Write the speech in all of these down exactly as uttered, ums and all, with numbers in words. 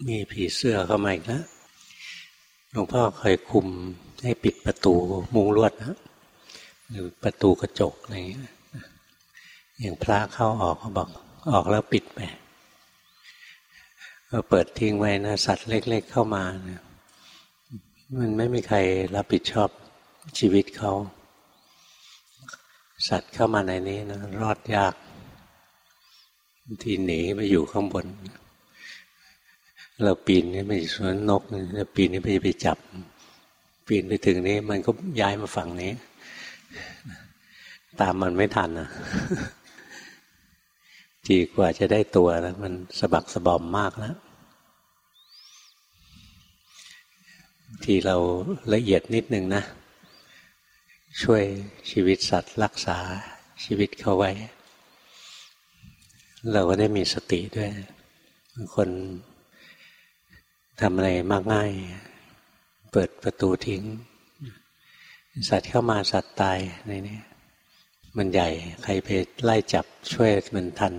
มีผีเสื้อเข้ามาอีกแล้วหลวงพ่อเคยคุมให้ปิดประตูมุงลวดนะหรือประตูกระจกอะไรอย่างเงี้ยอย่างพระเข้าออกเขาบอกออกแล้วปิดไปพอเปิดทิ้งไว้นะสัตว์เล็กๆเข้ามานะมันไม่มีใครรับผิดชอบชีวิตเขาสัตว์เข้ามาในนี้นะรอดยากที่หนีไปอยู่ข้างบนเราปีนนี่ไปสวนนกเราปีนนี่ไปไปจับปีนไปถึงนี้มันก็ย้ายมาฝั่งนี้ตามมันไม่ทันนะทีกว่าจะได้ตัวแล้วมันสะบักสะบอมมากแล้วทีเราละเอียดนิดนึงนะช่วยชีวิตสัตว์รักษาชีวิตเขาไว้เราก็ได้มีสติด้วยบางคนทำอะไรมากง่ายเปิดประตูทิ้งสัตว์เข้ามาสัตว์ตายในนี้มันใหญ่ใครไปไล่จับช่วยมันทัน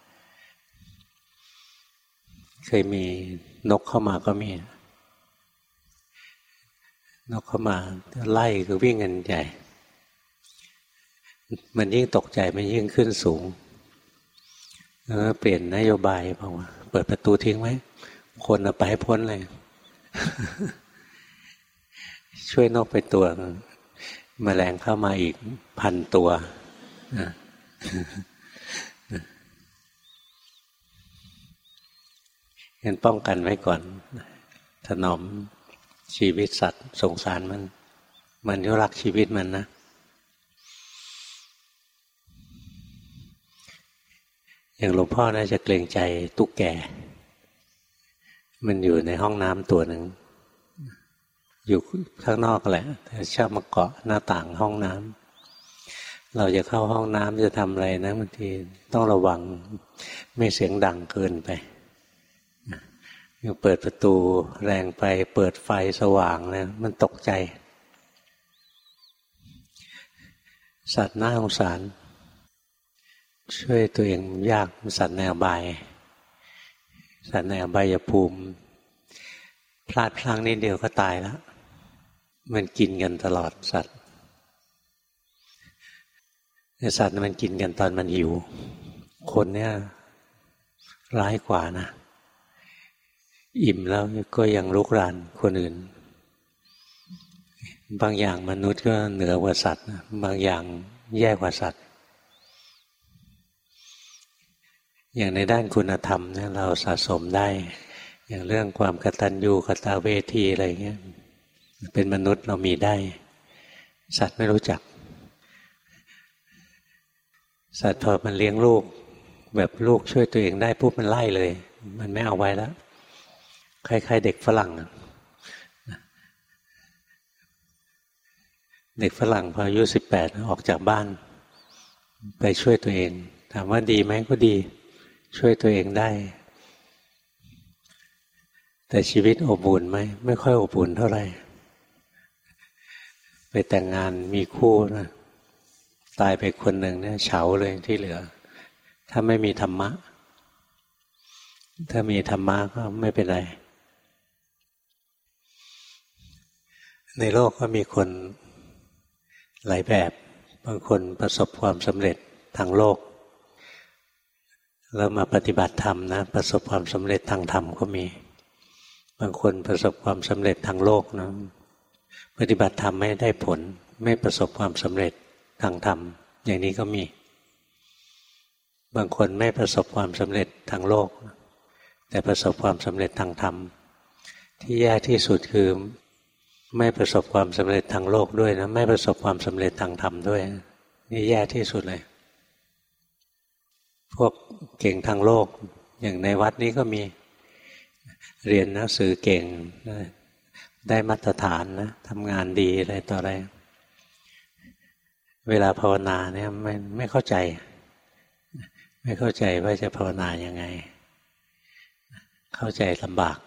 เคยมีนกเข้ามาก็มีนกเข้ามาไล่คือวิ่งกันใหญ่มันยิ่งตกใจมันยิ่งขึ้นสูงแล้วเปลี่ยนนโยบายบอกว่าเปิดประตูทิ้งไว้คนเอาไปให้พ้นเลย ช่วยนกไปตัวแมลงเข้ามาอีกพันตัวงั้นป้องกันไว้ก่อนถนอมชีวิตสัตว์สงสารมันมันก็รักชีวิตมันนะอย่างหลวงพ่อน่าจะเกรงใจตุ๊กแกมันอยู่ในห้องน้ำตัวหนึ่งอยู่ข้างนอกแหละแต่ชอบมาเกาะหน้าต่างห้องน้ำเราจะเข้าห้องน้ำจะทำอะไรนะบางทีต้องระวังไม่เสียงดังเกินไปเปิดประตูแรงไปเปิดไฟสว่างนะมันตกใจสัตว์น่าสงสารช่วยตัวเองยากสัตว์ในอบายสัตว์ในอบายภูมิพลาดพลั้งนิดเดียวก็ตายแล้วมันกินกันตลอดสัตว์สัตว์มันกินกันตอนมันหิวคนเนี่ยร้ายกว่านะอิ่มแล้วก็ยังลุกรานคนอื่นบางอย่างมนุษย์ก็เหนือกว่าสัตว์บางอย่างแย่กว่าสัตว์อย่างในด้านคุณธรรมเนี่ยเราสะสมได้อย่างเรื่องความกตัญญูกตเวทีอะไรเงี้ยเป็นมนุษย์เรามีได้สัตว์ไม่รู้จักสัตว์พอมันเลี้ยงลูกแบบลูกช่วยตัวเองได้ปุ๊บมันไล่เลยมันไม่เอาไว้แล้วคล้ายๆเด็กฝรั่งเด็กฝรั่งพออายุสิบแปดออกจากบ้านไปช่วยตัวเองถามว่าดีไหมก็ดีช่วยตัวเองได้แต่ชีวิตอบอุ่นไหมไม่ค่อยอบอุ่นเท่าไหร่ไปแต่งงานมีคู่นะตายไปคนหนึ่งเนี่ยเฉาเลยที่เหลือถ้าไม่มีธรรมะถ้ามีธรรมะก็ไม่เป็นไรในโลกก็มีคนหลายแบบบางคนประสบความสำเร็จทางโลกแล้วมาปฏิบัติธรรมนะประสบความสำเร็จทางธรรมก็มีบางคนประสบความสำเร็จทางโลกนะปฏิบัติธรรมไม่ได้ผลไม่ประสบความสำเร็จทางธรรมอย่างนี้ก็มีบางคนไม่ประสบความสำเร็จทางโลกแต่ประสบความสำเร็จทางธรรมที่แย่ที่สุดคือไม่ประสบความสำเร็จทางโลกด้วยนะไม่ประสบความสำเร็จทางธรรมด้วยนี่แย่ที่สุดเลยพวกเก่งทางโลกอย่างในวัดนี้ก็มีเรียนหนังสือเก่งได้มาตรฐานนะทำงานดีอะไรต่ออะไรเวลาภาวนาเนี่ยไม่ไม่เข้าใจไม่เข้าใจว่าจะภาวนายังไงเข้าใจลำบาก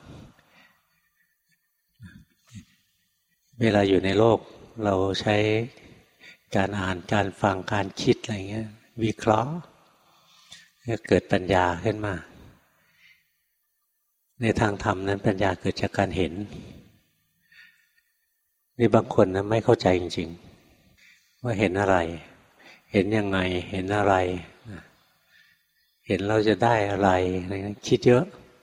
เวลาอยู่ในโลกเราใช้การอ่านการฟังการคิดอะไรเงี้ยวิเคราะห์ก็เกิดปัญญาขึ้นมาในทางธรรมนั้นปัญญาเกิดจากการเห็นนี่บางคนนะไม่เข้าใจจริงๆว่าเห็นอะไรเห็นยังไงเห็นอะไรเห็นเราจะได้อะไรอะไรคิดเยอะ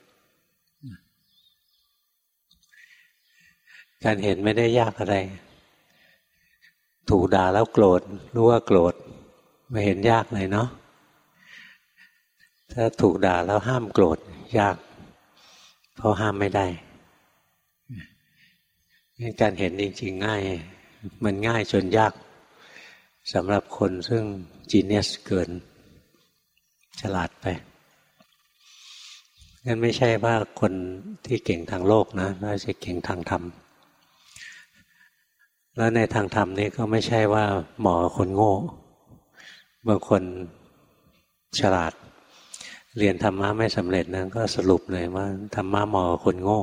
การเห็นไม่ได้ยากอะไรถูกด่าแล้วโกรธรู้ว่าโกรธไม่เห็นยากเลยเนาะถ้าถูกด่าแล้วห้ามโกรธยากเพราะห้ามไม่ได้การเห็นจริงๆง่ายมันง่ายจนยากสำหรับคนซึ่งจีเนียสเกินฉลาดไปงั้นไม่ใช่ว่าคนที่เก่งทางโลกนะน่าจะเก่งทางธรรมแล้วในทางธรรมนี้ก็ไม่ใช่ว่าหมอคนโง่บางคนฉลาดเรียนธรรมะไม่สำเร็จนะก็สรุปเลยว่าธรรมะหมอคนโง่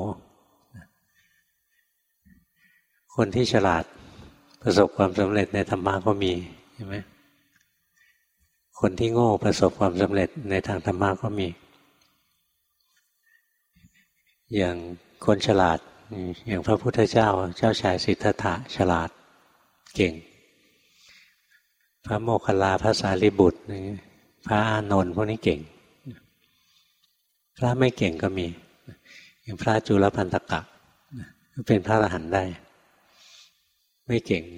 คนที่ฉลาดประสบความสำเร็จในธรรมะก็มีใช่ไหมคนที่โง่ประสบความสำเร็จในทางธรรมะก็มีอย่างคนฉลาดอย่างพระพุทธเจ้าเจ้าชายสิทธัตถะฉลาดเก่งพระโมคคัลลาพระสารีบุตรพระอานนท์พวกนี้เก่งพระไม่เก่งก็มีอย่างพระจุลพันธกะก็เป็นพระอรหันต์ได้ไม่เก่ง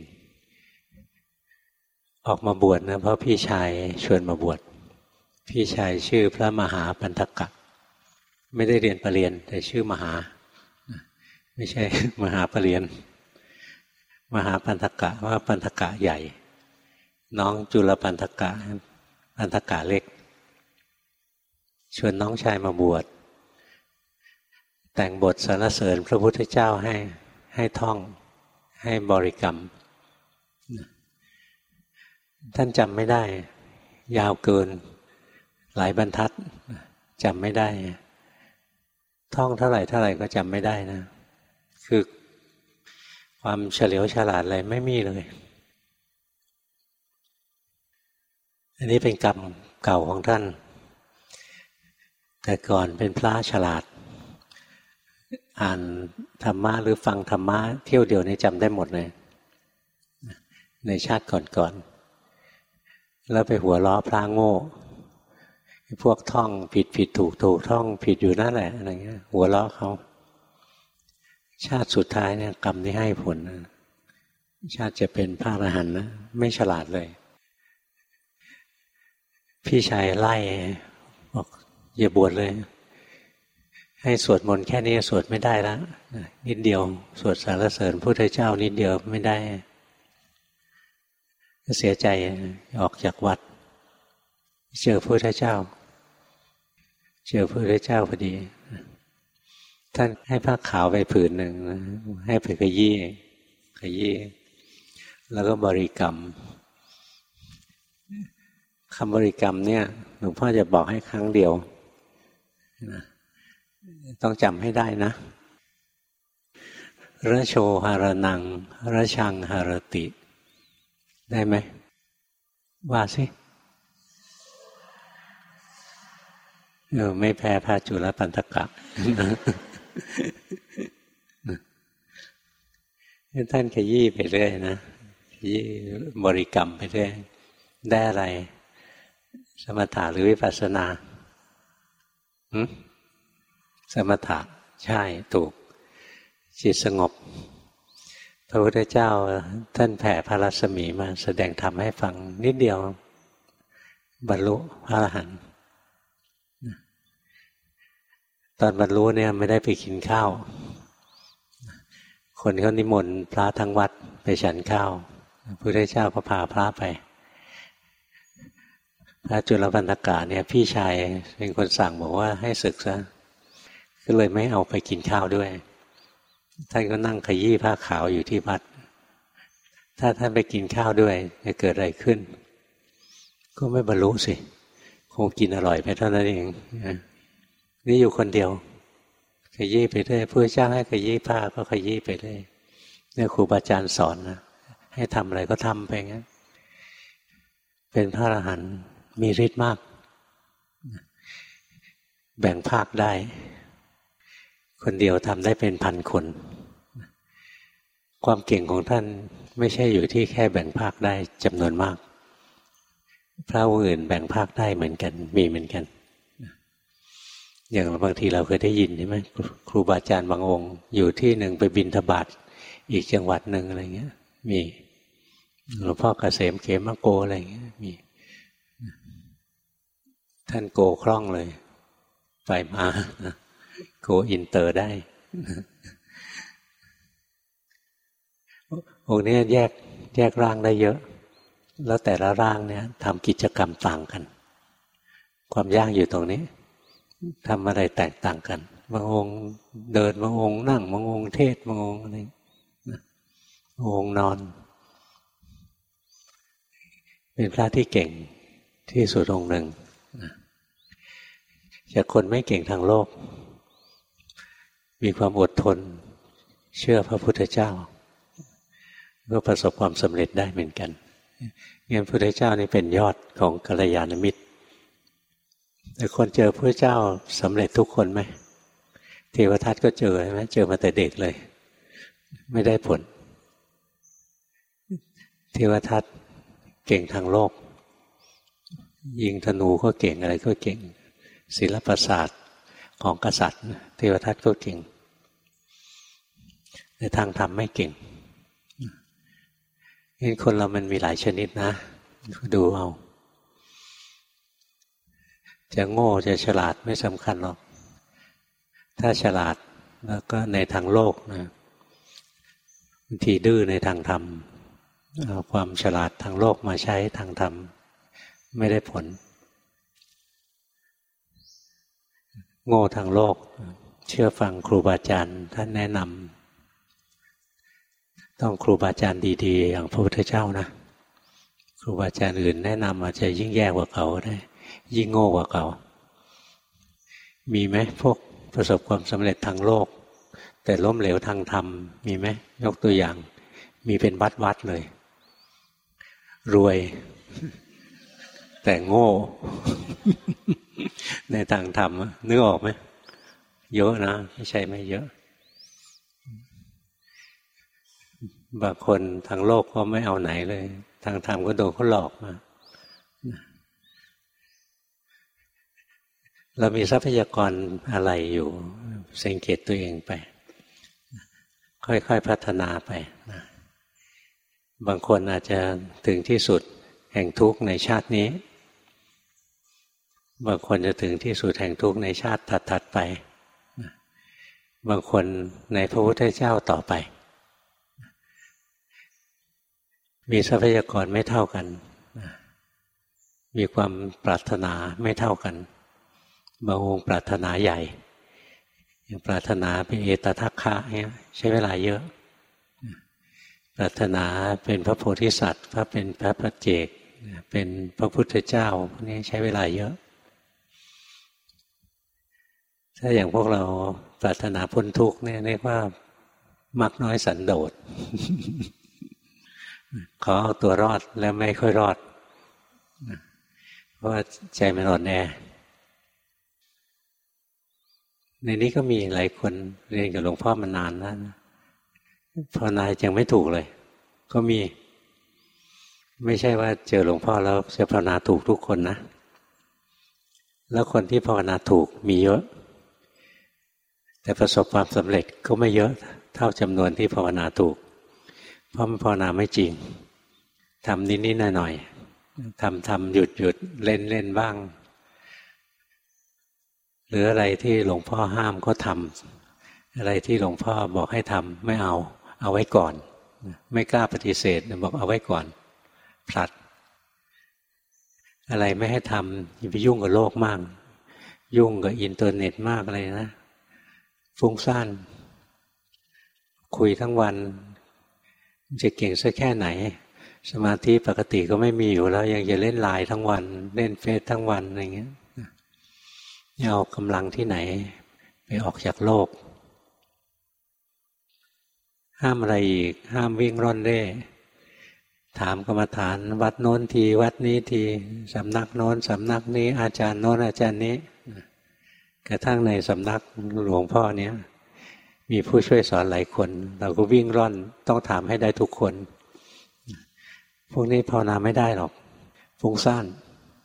ออกมาบวชนะเพราะพี่ชายชวนมาบวชพี่ชายชื่อพระมหาปันธกะไม่ได้เรียนปรริญญาแต่ชื่อมหาไม่ใช่มหาปรริญญามหาปันธกะว่าปันธกะใหญ่น้องจุลปันธกะปันธกะเล็กชวนน้องชายมาบวชแต่งบทสรรเสริญพระพุทธเจ้าให้ให้ท่องให้บริกรรมท่านจำไม่ได้ยาวเกินหลายบรรทัดจำไม่ได้ท่องเท่าไหร่เท่าไหร่ก็จำไม่ได้นะคือความเฉลียวฉลาดอะไรไม่มีเลยอันนี้เป็นกรรมเก่าของท่านแต่ก่อนเป็นพระฉลาดอ่านธรรมะหรือฟังธรรมะเที่ยวเดียวนี้จำได้หมดเลยในชาติก่อนๆแล้วไปหัวล้อพระโง่พวกท่องผิดผิดถูกถูกท่องผิดอยู่นั่นแหละอะไรเงี้ยหัวล้อเขาชาติสุดท้ายเนี่ยกรรมนี้ให้ผลนะชาติจะเป็นพระอรหันต์นะไม่ฉลาดเลยพี่ชายไล่บอกอย่าบวชเลยให้สวดมนต์แค่นี้สวดไม่ได้แล้วนิดเดียวสวดสรรเสริญพุทธเจ้านิดเดียวไม่ได้ก็เสียใจออกจากวัดเจอพระพุทธเจ้าเจอพระพุทธเจ้าพอดีท่านให้ผ้าขาวไปผืนหนึ่งให้ไปขยี้ขยี้แล้วก็บริกรรมคำบริกรรมเนี่ยหลวงพ่อจะบอกให้ครั้งเดียวนะต้องจำให้ได้นะระโชหารนังระชังหารติได้ไหมว่าสิเออไม่แพ้พระจุลปันธกะ ท่านขยี้ไปเรื่อยนะขยี้บริกรรมไปเรื่อยได้อะไรสมถะหรือวิปัสสนาหืมสมถะใช่ถูกจิตสงบพระพุทธเจ้าท่านแผ่พระรัศมีมาแสดงธรรมให้ฟังนิดเดียวบรรลุพระอรหันต์ตอนบรรลุเนี่ยไม่ได้ไปกินข้าวคนเขานิมนต์พระทั้งวัดไปฉันข้าวพระพุทธเจ้าก็พาพระไปพระจุลปันธกะเนี่ยพี่ชายเป็นคนสั่งบอกว่าให้ศึกซะก็เลยไม่เอาไปกินข้าวด้วยท่านก็นั่งขยี้ผ้าขาวอยู่ที่วัดถ้าท่านไปกินข้าวด้วยจะเกิดอะไรขึ้นก็ไม่บรรลุสิคงกินอร่อยไปเท่านั้นเองนี่อยู่คนเดียวขยี้ไปเรื่อยพระเจ้าให้ขยี้ผ้าก็ขยี้ไปเรื่อยเนี่ยครูบาอาจารย์สอนนะให้ทำอะไรก็ทำไปงั้นเป็นพระอรหันต์มีฤทธิ์มากแบ่งภาคได้คนเดียวทำได้เป็นพันคนความเก่งของท่านไม่ใช่อยู่ที่แค่แบ่งภาคได้จำนวนมากพระองค์อื่นแบ่งภาคได้เหมือนกันมีเหมือนกันอย่างบางทีเราเคยได้ยินใช่ไหมครูบาอาจารย์บางองค์อยู่ที่หนึ่งไปบิณฑบาตอีกจังหวัดหนึ่งอะไรเงี้ยมีหลวงพ่อเกษมเขมโกอะไรเงี้ยมีท่านโกคล่องเลยไปมาโกอินเตอร์ได้องค์นี้แยกแยกร่างได้เยอะแล้วแต่ละร่างเนี่ยทำกิจกรรมต่างกันความยากอยู่ตรงนี้ทำอะไรแตกต่างกันบางองค์เดินบางองค์นั่งบางองค์เทศบางองค์อะไรบางองค์นอนเป็นพระที่เก่งที่สุดองค์หนึ่งจากคนไม่เก่งทางโลกมีความอดทนเชื่อพระพุทธเจ้าก็ประสบความสำเร็จได้เหมือนกันงั้นพระพุทธเจ้านี่เป็นยอดของกัลยาณมิตรแต่คนเจอพระเจ้าสำเร็จทุกคนไหมเทวทัตก็เจอใช่ไหมเจอมาแต่เด็กเลยไม่ได้ผลเทวทัตเก่งทางโลกยิงธนูก็เก่งอะไรก็เก่งศิลปศาสตร์ของกษัตริย์เทวทัตก็เก่งแต่ทางธรรมไม่เก่งนี่คนเรามันมีหลายชนิดนะดูเอาจะโง่จะฉลาดไม่สำคัญหรอกถ้าฉลาดแล้วก็ในทางโลกนะบางทีดื้อในทางธรรมเอาความฉลาดทางโลกมาใช้ทางธรรมไม่ได้ผลโง่ทางโลกเชื่อฟังครูบาอาจารย์ท่านแนะนำต้องครูบาอาจารย์ดีๆอย่างพระพุทธเจ้านะครูบาอาจารย์อื่นแนะนำอาจจะยิ่งแย่กว่าเขาได้ยิ่งโง่กว่าเขามีไหมพวกประสบความสำเร็จทางโลกแต่ล้มเหลวทางธรรมมีไหมยกตัวอย่างมีเป็นวัดวัดเลยรวยแต่โง่ในทางธรรมนึกออกไหมเยอะนะไม่ใช่ไม่เยอะบางคนทางโลกก็ไม่เอาไหนเลยทางธรรมก็โดนเขาหลอกมาเรามีทรัพยากรอะไรอยู่สังเกตตัวเองไปค่อยๆพัฒนาไปนะบางคนอาจจะถึงที่สุดแห่งทุกข์ในชาตินี้บางคนจะถึงที่สุดแห่งทุกข์ในชาติถัดๆไปบางคนในพระพุทธเจ้าต่อไปมีทรัพยากรไม่เท่ากันมีความปรารถนาไม่เท่ากันบางองค์ปรารถนาใหญ่อย่างปรารถนาเป็นเอตทัคคะเนี่ยใช้เวลาเยอะปรารถนาเป็นพระโพธิสัตว์พระเป็นพระปัจเจกเป็นพระพุทธเจ้าพวกนี้ใช้เวลาเยอะถ้าอย่างพวกเราปรารถนาพ้นทุกข์เนี่ยเรียกว่ามักน้อยสันโดษ ขอเอาตัวรอดแล้วไม่ค่อยรอดเพราะว่าใจมันอ่อนแอในนี้ก็มีหลายคนเรียนกับหลวงพ่อมานานแล้วนะภาวนายังไม่ถูกเลยก็มีไม่ใช่ว่าเจอหลวงพ่อแล้วจะภาวนาถูกทุกคนนะแล้วคนที่ภาวนาถูกมีเยอะแต่ประสบความสำเร็จก็ไม่เยอะเท่าจำนวนที่ภาวนาถูกเพราะมันภาวนาไม่จริงทำนิดๆหน่อยๆทำทำหยุดหยุดเล่นเล่นบ้างหรืออะไรที่หลวงพ่อห้ามก็ทำอะไรที่หลวงพ่อบอกให้ทำไม่เอาเอาไว้ก่อนไม่กล้าปฏิเสธบอกเอาไว้ก่อนผลัดอะไรไม่ให้ทำอย่าไปยุ่งกับโลกมากยุ่งกับอินเทอร์เน็ตมากอะไรนะฟุ้งซ่านคุยทั้งวันจะเก่งสักแค่ไหนสมาธิปกติก็ไม่มีอยู่แล้วยังจะเล่นไลน์ทั้งวันเล่นเฟซทั้งวันอะไรเงี้ยเอากำลังที่ไหนไปออกจากโลกห้ามอะไรอีกห้ามวิ่งร่อนเร่ถามกรรมฐานวัดโน้นทีวัดนี้ทีสำนักโน้นสำนักนี้อาจารย์โน้นอาจารย์นี้กระทั่งในสำนักหลวงพ่อเนี้ยมีผู้ช่วยสอนหลายคนเราก็วิ่งร่อนต้องถามให้ได้ทุกคนพวกนี้ภาวนาไม่ได้หรอกฟุ้งซ่าน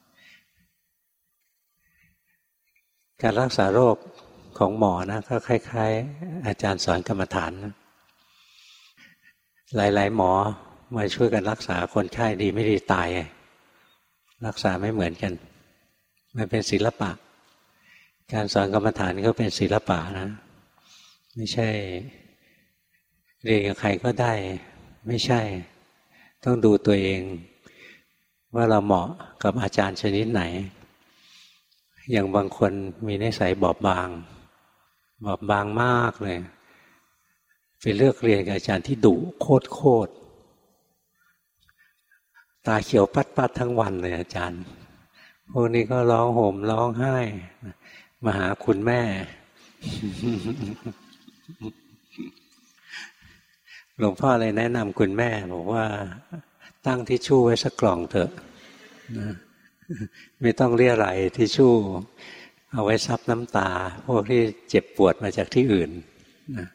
การรักษาโรคของหมอนะก็คล้ายๆอาจารย์สอนกรรมฐานนะหลายๆหมอมาช่วยกันรักษาคนไข้ดีไม่ดีตายรักษาไม่เหมือนกันมันเป็นศิลปะการสอนกรรมฐานก็เป็นศิลปะนะไม่ใช่เรียนกับใครก็ได้ไม่ใช่ต้องดูตัวเองว่าเราเหมาะกับอาจารย์ชนิดไหนอย่างบางคนมีนิสัยบอบบางบอบบางมากเลยไปเลือกเรียนกับอาจารย์ที่ดุโคตรโคตรตาเขียวปัดปัดทั้งวันเลยอาจารย์พวกนี้ก็ร้องห่มร้องไห้มาหาคุณแม่หลวงพ่อเลยแนะนำคุณแม่บอกว่าตั้งทิชชู่ไว้สักกล่องเถอะนะไม่ต้องเรียรัยทิชชู่เอาไว้ซับน้ำตาพวกที่เจ็บปวดมาจากที่อื่นนะ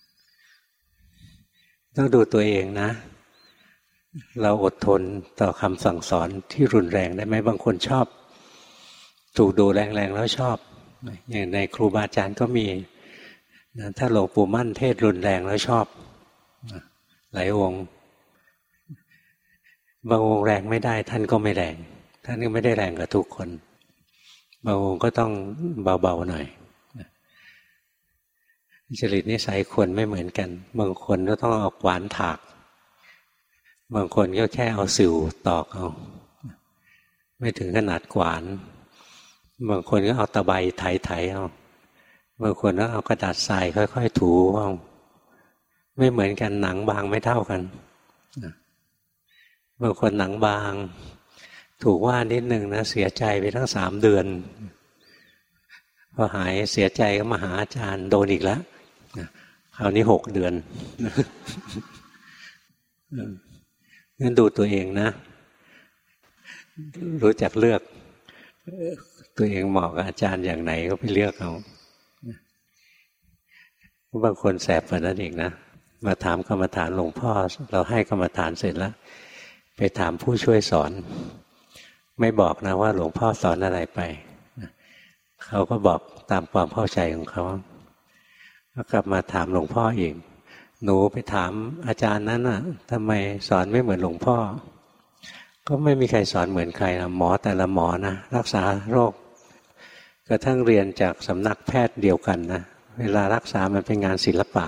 ต้องดูตัวเองนะเราอดทนต่อคำสั่งสอนที่รุนแรงได้ไหมบางคนชอบถูกดูแรงๆแล้วชอบอย่างในครูบาอาจารย์ก็มีนะถ้าหลวงปู่มั่นเทศรุนแรงแล้วชอบนะหลายองค์บางองค์แรงไม่ได้ท่านก็ไม่แรงท่านก็ไม่ได้แรงกับทุกคนบางองค์ก็ต้องเบาๆหน่อยจริตนิสัยคนไม่เหมือนกันบางคนก็ต้องเอาขวานถากบางคนก็แค่เอาสิวตอกเอาไม่ถึงขนาดขวานบางคนก็เอาตะไบไถๆเอาบางคนก็เอากระดาษทรายค่อยๆถูเอาไม่เหมือนกันหนังบางไม่เท่ากันบางคนหนังบางถูกว่านิดนึงนะเสียใจไปทั้งสามเดือนพอหายเสียใจก็มาหาอาจารย์โดนอีกแล้วคราวนี้หกเดือนงั้นดูตัวเองนะรู้จักเลือกตัวเองเหมาะกับอาจารย์อย่างไหนก็ไปเลือกเอาบางคนแสบกว่านั้นอีกนะมาถามกรรมฐานหลวงพ่อเราให้กรรมฐานเสร็จแล้วไปถามผู้ช่วยสอนไม่บอกนะว่าหลวงพ่อสอนอะไรไปเขาก็บอกตามความเข้าใจของเขาก็กลับมาถามหลวงพ่ออีกหนูไปถามอาจารย์นั้นน่ะทำไมสอนไม่เหมือนหลวงพ่อก็ไม่มีใครสอนเหมือนใครนะหมอแต่ละหมอนะรักษาโรคกระทั่งเรียนจากสำนักแพทย์เดียวกันนะเวลารักษามันเป็นงานศิลปะ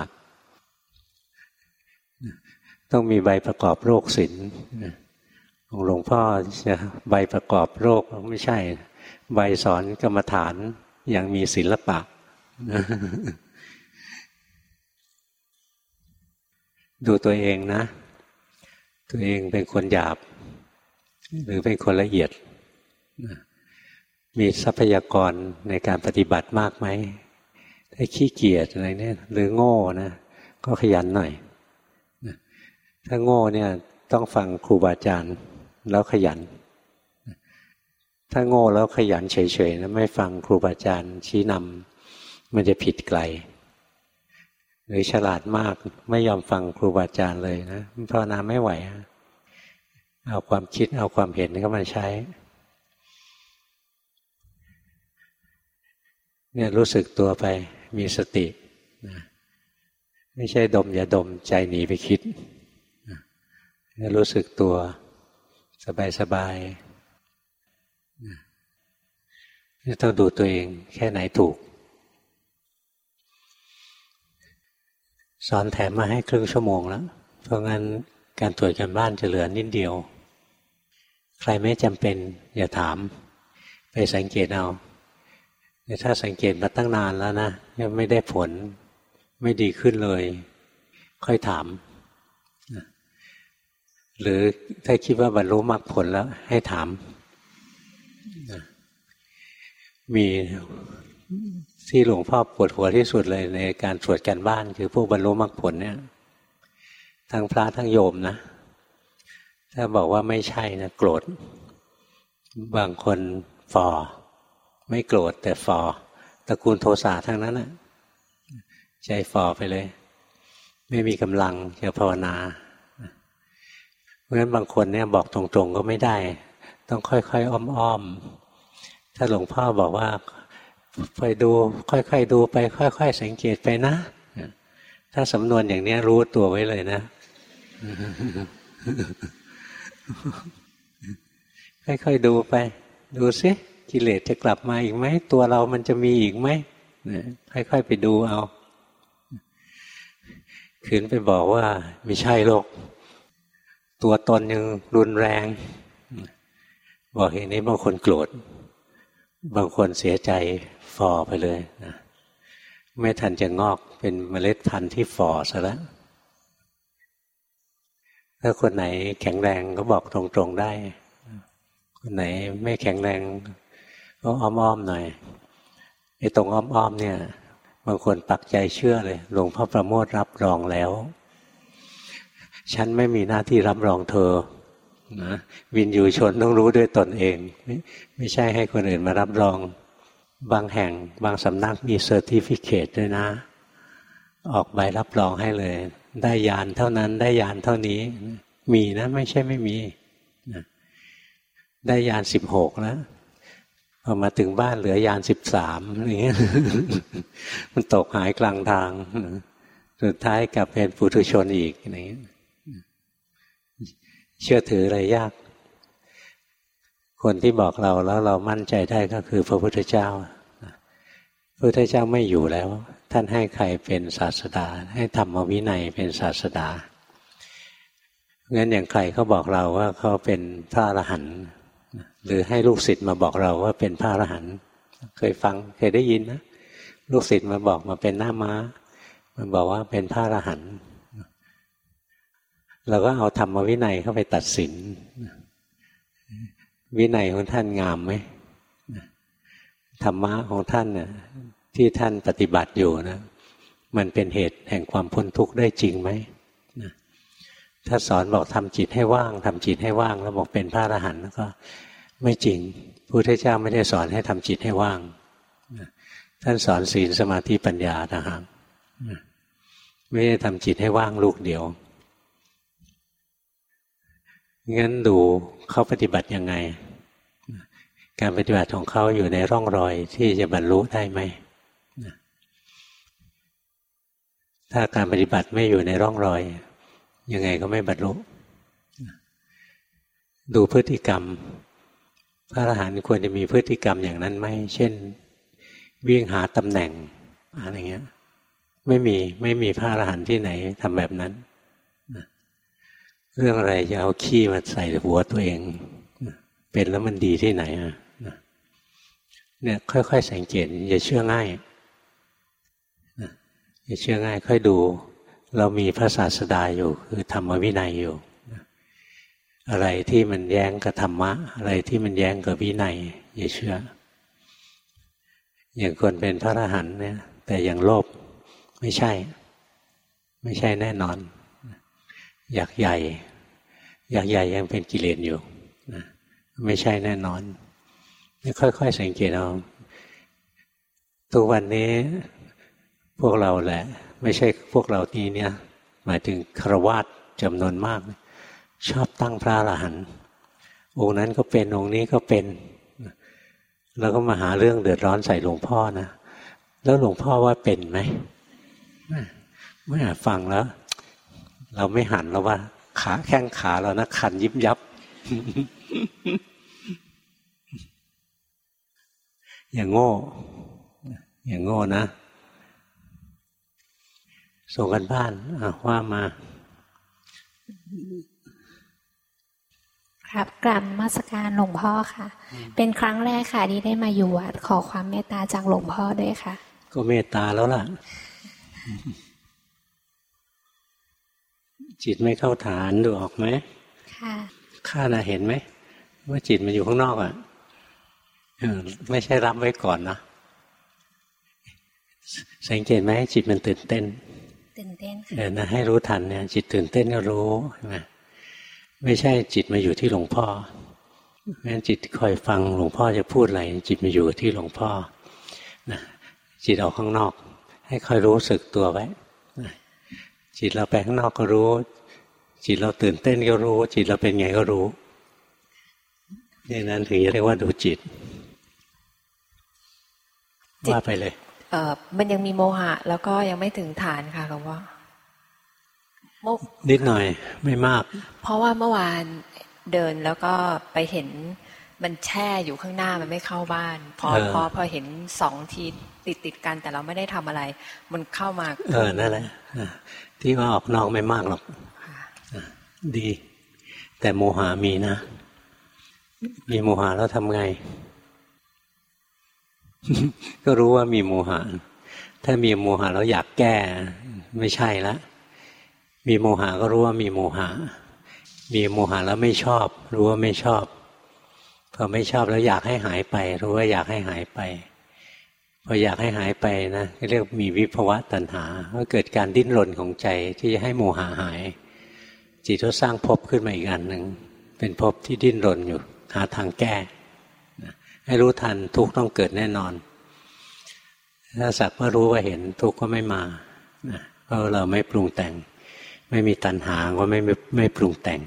ต้องมีใบประกอบโรคศิลป์ของหลวงพ่อจะใบประกอบโรคไม่ใช่ใบสอนกรรมฐานอย่างมีศิลปะดูตัวเองนะตัวเองเป็นคนหยาบหรือเป็นคนละเอียดมีทรัพยากรในการปฏิบัติมากไหมถ้าขี้เกียจอะไรเนี่ยหรือโง่นะก็ขยันหน่อยถ้าโง่เนี่ยต้องฟังครูบาอาจารย์แล้วขยันถ้าโง่แล้วขยันเฉยๆนะไม่ฟังครูบาอาจารย์ชี้นำมันจะผิดไกลหรือฉลาดมากไม่ยอมฟังครูบาอาจารย์เลยนะภาวนาไม่ไหวเอาความคิดเอาความเห็นเข้ามาใช้เนี่ยรู้สึกตัวไปมีสตินะไม่ใช่ดมอย่าดมใจหนีไปคิดนะรู้สึกตัวสบายๆนะต้องดูตัวเองแค่ไหนถูกสอนแถมมาให้ครึ่งชั่วโมงแล้วเพราะงั้นการตรวจการบ้านจะเหลือนิดเดียวใครไม่จำเป็นอย่าถามไปสังเกตเอาแต่ถ้าสังเกตมาตั้งนานแล้วนะยังไม่ได้ผลไม่ดีขึ้นเลยค่อยถามหรือถ้าคิดว่าบรรลุมรรคผลแล้วให้ถามมีที่หลวงพ่อปวดหัวที่สุดเลยในการตรวจการบ้านคือพวกบรรลุมรรคผลเนี่ยทั้งพระทั้งโยมนะถ้าบอกว่าไม่ใช่นะโกรธบางคนฟอไม่โกรธแต่ฟอตระกูลโทสะทั้งนั้นนะใจฝ่อไปเลยไม่มีกำลังจะภาวนาเพราะฉะนั้นบางคนเนี่ยบอกตรงๆก็ไม่ได้ต้องค่อยๆอ้อมๆถ้าหลวงพ่อบอกว่าไปดูค่อยๆดูไปค่อยๆสังเกตไปนะถ้าสำนวนอย่างนี้รู้ตัวไว้เลยนะค่อยๆดูไปดูสิกิเลสจะกลับมาอีกไหมตัวเรามันจะมีอีกไหมค่อยๆไปดูเอาขืนไปบอกว่าไม่ใช่หรอกตัวตนยังรุนแรงบอกอย่างนี้บางคนโกรธบางคนเสียใจฝ่อไปเลยนะไม่ทันจะงอกเป็นเมล็ดพันธุ์ที่ฝ่อซะแล้วถ้าคนไหนแข็งแรงก็บอกตรงๆได้คนไหนไม่แข็งแรงก็อ้อมๆหน่อยไอ้ตรงอ้อมๆเนี่ยบางคนปักใจเชื่อเลยหลวงพ่อประโมทรับรองแล้วฉันไม่มีหน้าที่รับรองเธอนะวินยูชนต้องรู้ด้วยตนเองไม่ไม่ใช่ให้คนอื่นมารับรองบางแห่งบางสำนักมีเซอร์ติฟิเคตด้วยนะออกใบรับรองให้เลยได้ญาณเท่านั้นได้ญาณเท่านี้มีนะไม่ใช่ไม่มีนะได้ญาณสิบหกแล้วพอมาถึงบ้านเหลือญาณสิบสามอย่างเงี้ย มันตกหายกลางทางสุดท้ายกลับเป็นปุถุชนอีกอย่างเงี้ยเชื่อถืออะไรยากคนที่บอกเราแล้วเรามั่นใจได้ก็คือพระพุทธเจ้าพระพุทธเจ้าไม่อยู่แล้วท่านให้ใครเป็นศาสดาให้ธรรมวินัยเป็นศาสดางั้นอย่างใครเขาบอกเราว่าเขาเป็นพระอรหันต์หรือให้ลูกศิษย์มาบอกเราว่าเป็นพระอรหันต์เคยฟังเคยได้ยินนะลูกศิษย์มาบอกมาเป็นหน้าม้ามันบอกว่าเป็นพระอรหันต์เราก็เอาธรรมวินัยเข้าไปตัดสินวินัยของท่านงามไหมธรรมะของท่านน่ะที่ท่านปฏิบัติอยู่นะมันเป็นเหตุแห่งความพ้นทุกข์ได้จริงไหมถ้าสอนบอกทำจิตให้ว่างทำจิตให้ว่างแล้วบอกเป็นพระอรหันต์ก็ไม่จริงพระพุทธเจ้าไม่ได้สอนให้ทำจิตให้ว่างท่านสอนศีลสมาธิปัญญานะครับไม่ได้ทำจิตให้ว่างลูกเดียวงั้นดูเขาปฏิบัติยังไงการปฏิบัติของเขาอยู่ในร่องรอยที่จะบรรลุได้ไหมถ้าการปฏิบัติไม่อยู่ในร่องรอยยังไงก็ไม่บรรลุดูพฤติกรรมพระอรหันต์ควรจะมีพฤติกรรมอย่างนั้นไหมเช่นวิ่งหาตำแหน่งอะไรเงี้ยไม่มีไม่มีพระอรหันต์ที่ไหนทำแบบนั้นเรื่องอะไรจะเอาขี้มาใส่หัวตัวเองเป็นแล้วมันดีที่ไหนอ่ะเนี่ยค่อยๆสังเกตอย่าเชื่อง่ายอย่าเชื่อง่ายค่อยดูเรามีพระศาสดาอยู่คือธรรมวินัยอยู่อะไรที่มันแย้งกับธรรมะอะไรที่มันแย้งกับวินัยอย่าเชื่ออย่างคนเป็นพระอรหันต์เนี่ยแต่ยังโลภไม่ใช่ไม่ใช่แน่นอนอยากใหญ่อยากใหญ่ยังเป็นกิเลสอยู่นะไม่ใช่แน่นอนนี่ค่อยๆสังเกตเอาทุกวันนี้พวกเราแหละไม่ใช่พวกเรานี้เนี่ยหมายถึงฆราวาสจำนวนมากชอบตั้งพระอรหันต์องค์นั้นก็เป็นองค์นี้ก็เป็นแล้วก็มาหาเรื่องเดือดร้อนใส่หลวงพ่อนะแล้วหลวงพ่อว่าเป็นไหมไม่ฟังแล้วเราไม่หันแล้วว่าขาแข้งขาเรานะคันยิบยับอย่างโง่อย่างโง่นะส่งกันบ้านว่ามาครับกราบนมัสการหลวงพ่อค่ะเป็นครั้งแรกค่ะที่ได้มาอยู่วัดขอความเมตตาจากหลวงพ่อด้วยค่ะก็เมตตาแล้วล่ะจิตไม่เข้าฐานดูออกไหมค่ะข้าน่ะเห็นไหมว่าจิตมันอยู่ข้างนอกอ่ะไม่ใช่รับไว้ก่อนนะสังเกตไหมจิตมันตื่นเต้นตื่นเต้นเออนะให้รู้ทันเนี่ยจิตตื่นเต้นก็รู้ใช่ไหมไม่ใช่จิตมาอยู่ที่หลวงพ่องั้นจิตคอยฟังหลวงพ่อจะพูดอะไรจิตมาอยู่ที่หลวงพ่อนะจิตออกข้างนอกใให้คอยรู้สึกตัวไว้จิตเราไปข้างนอกก็รู้จิตเราตื่นเต้นก็รู้จิตเราเป็นไงก็รู้อย่างนั้นถึงเรียกว่าดูจิตว่าไปเลยเออมันยังมีโมหะแล้วก็ยังไม่ถึงฐานค่ะหลวงพ่อนิดหน่อยไม่มากเพราะว่าเมื่อวานเดินแล้วก็ไปเห็นมันแช่อยู่ข้างหน้ามันไม่เข้าบ้านพอพอพอเห็นสองทีติดติดกันแต่เราไม่ได้ทำอะไรมันเข้ามาเออนั่นแหละที่ว่าออกนอกไม่มากหรอกดีแต่โมหะมีนะมีโมหะแล้วทำไง ก็รู้ว่ามีโมหะถ้ามีโมหะแล้วอยากแก้ไม่ใช่ละมีโมหะก็รู้ว่ามีโมหะมีโมหะแล้วไม่ชอบรู้ว่าไม่ชอบพอไม่ชอบแล้วอยากให้หายไปรู้ว่าอยากให้หายไปพออยากให้หายไปนะเรียกมีวิภวะตัณหาก็เกิดการดิ้นรนของใจที่จะให้โมหะหายจิตก็สร้างภพขึ้นมาอีกอันหนึ่งเป็นภพที่ดิ้นรนอยู่หาทางแก้ให้รู้ทันทุกข์ต้องเกิดแน่นอนถ้าสักว่ารู้ว่าเห็นทุกข์ก็ไม่มาเพราะเราไม่ปรุงแต่งไม่มีตัณหาก็ไม่ไม่ไม่ปรุงแต่ง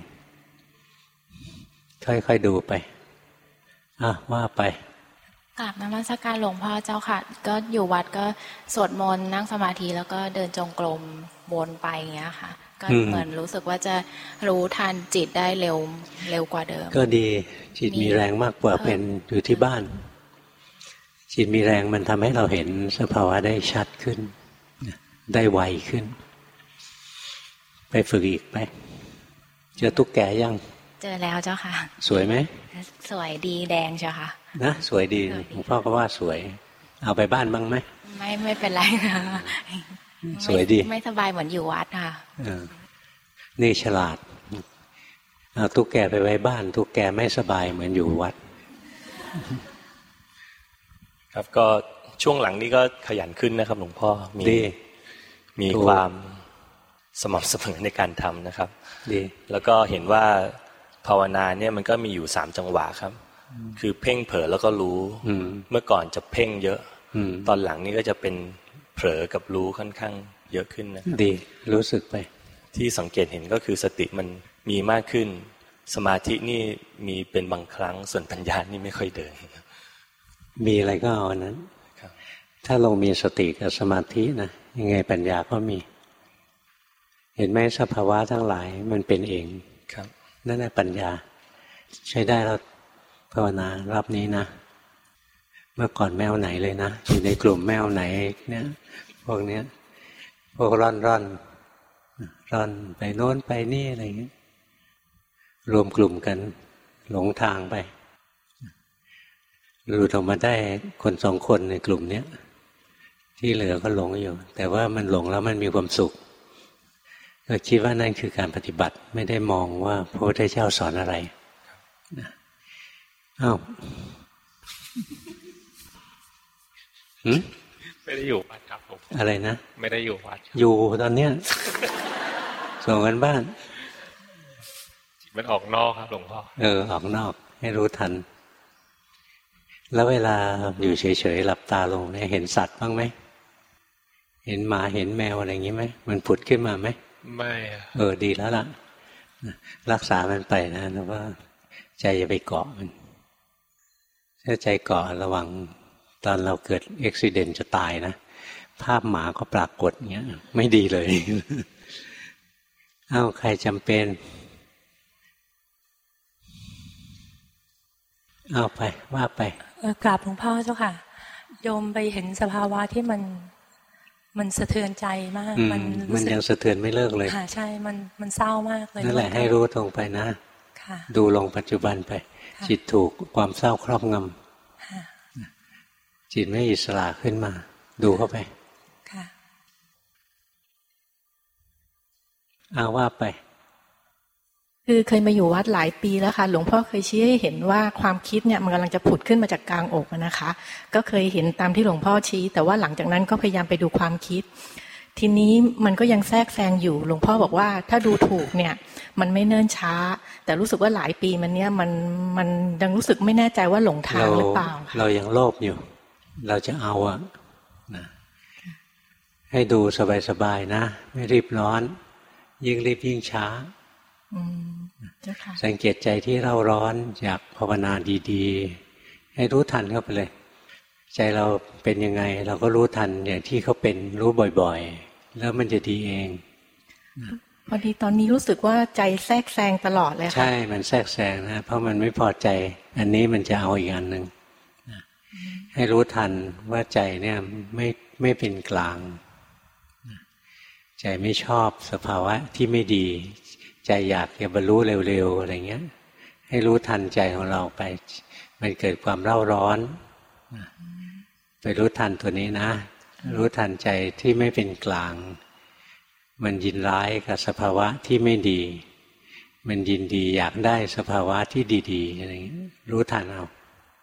ค่อยๆดูไปอ่ะว่าไปกราบนมัสการหลวงพ่อเจ้าค่ะก็อยู่วัดก็สวดมนต์นั่งสมาธิแล้วก็เดินจงกรมวนไปอย่างเงี้ยค่ะก็เหมือนรู้สึกว่าจะรู้ทันจิตได้เร็วเร็วกว่าเดิมก็ดีจิตมีแรงมากกว่าเป็นอยู่ที่บ้านจิตมีแรงมันทำให้เราเห็นสภาวะได้ชัดขึ้นได้ไวขึ้นไปฝึกอีกไปเจอตุ๊กแกยังเจอแล้วเจ้าค่ะสวยไหมสวยดีแดงเจ้าค่ะนะสวยดีหลวงพ่อก็ว่าสวยเอาไปบ้านบ้างไหมไม่ไม่เป็นไรค่ะสวยดีไม่สบายเหมือนอยู่วัดค่ะนี่ฉลาดเอาตุ๊กแกไปไว้บ้านตุ๊กแกไม่สบายเหมือนอยู่วัดครับก็ช่วงหลังนี้ก็ขยันขึ้นนะครับหลวงพ่อมีมีความสม่ำเสมอในการทำนะครับดีแล้วก็เห็นว่าภาวนาเนี่ยมันก็มีอยู่สามจังหวะครับคือเพ่งเผลอแล้วก็รู้เมื่อก่อนจะเพ่งเยอะตอนหลังนี้ก็จะเป็นเผลอกับรู้ค่อนข้างเยอะขึ้นนะดีรู้สึกไปที่สังเกตเห็นก็คือสติมันมีมากขึ้นสมาธินี่มีเป็นบางครั้งส่วนปัญญานี่ไม่ค่อยเดินมีอะไรก็เอาอันนั้นถ้าลงมีสติกับสมาธินะยังไงปัญญาก็มีเห็นไหมสภาวะทั้งหลายมันเป็นเองครับนั่นแหละปัญญาใช้ได้แล้วภาวนารอบนี้นะเมื่อก่อนแมวไหนเลยนะอยู่ในกลุ่มแมวไหนเนี่ยพวกเนี้ยพวกร่อนร่อนร่อนไปโน้นไปนี่อะไรอย่างเงี้ยรวมกลุ่มกันหลงทางไปหลุดออกมาได้คนสองคนในกลุ่มเนี้ยที่เหลือก็หลงอยู่แต่ว่ามันหลงแล้วมันมีความสุขก็คิดว่านั่นคือการปฏิบัติไม่ได้มองว่าพระพุทธเจ้าสอนอะไรอ้าวไม่ได้อยู่วัดครับผมอะไรนะไม่ได้อยู่วัดอยู่ตอนเนี้ยส่งกันบ้านมันออกนอกครับหลวงพ่อเออออกนอกให้รู้ทันแล้วเวลาอยู่เฉยๆหลับตาลงเนี่ยเห็นสัตว์บ้างไหมเห็นหมาเห็นแมวอะไรอย่างนี้ไหมมันผุดขึ้นมาไหมไม่เออดีแล้วล่ะรักษามันไปนะแล้วว่าใจอย่าไปเกาะมันถ้าใจเกาะระวังตอนเราเกิดอุบัติเหตุจะตายนะภาพหมาก็ปรากฏเงี้ยไม่ดีเลยอ้าวใครจำเป็นเอาไปว่าไปกราบหลวงพ่อเจ้าค่ะโยมไปเห็นสภาวะที่มันมันสะเทือนใจมากมันมันยังสะเทือนไม่เลิกเลยค่ะใช่มันมันเศร้ามากเลยนั่นแหละให้รู้ตรงไปนะดูลงปัจจุบันไปจิตถูกความเศร้าครอบงำจิตไม่อิสระขึ้นมาดูเข้าไปเอาว่าไปคือเคยมาอยู่วัดหลายปีแล้วค่ะหลวงพ่อเคยชี้ให้เห็นว่าความคิดเนี่ยมันกำลังจะผุดขึ้นมาจากกลางอกนะคะก็เคยเห็นตามที่หลวงพ่อชี้แต่ว่าหลังจากนั้นก็พยายามไปดูความคิดทีนี้มันก็ยังแทรกแซงอยู่หลวงพ่อบอกว่าถ้าดูถูกเนี่ยมันไม่เนิ่นช้าแต่รู้สึกว่าหลายปีมันเนี่ยมันมันยังรู้สึกไม่แน่ใจว่าหลงทางหรือเปล่าเรายังโลภอยู่เราจะเอาอะนะให้ดูสบายๆนะไม่รีบร้อนยิ่งรีบยิ่งช้าสังเกตใจที่เร่าร้อนอยากภาวนาดีๆให้รู้ทันเข้าไปเลยใจเราเป็นยังไงเราก็รู้ทันอย่างที่เขาเป็นรู้บ่อยๆแล้วมันจะดีเองพอดีตอนนี้รู้สึกว่าใจแทรกแซงตลอดเลยค่ะใช่มันแทรกแซงนะเพราะมันไม่พอใจอันนี้มันจะเอาอีกอันหนึ่งให้รู้ทันว่าใจเนี่ยไม่ไม่เป็นกลางใจไม่ชอบสภาวะที่ไม่ดีใจอยากจะบรรลุเร็วๆอะไรเงี้ยให้รู้ทันใจของเราไปมันเกิดความเร่าร้อนไปรู้ทันตัวนี้นะรู้ทันใจที่ไม่เป็นกลางมันยินร้ายกับสภาวะที่ไม่ดีมันยินดีอยากได้สภาวะที่ดีๆอะไรเงี้ยรู้ทันเอา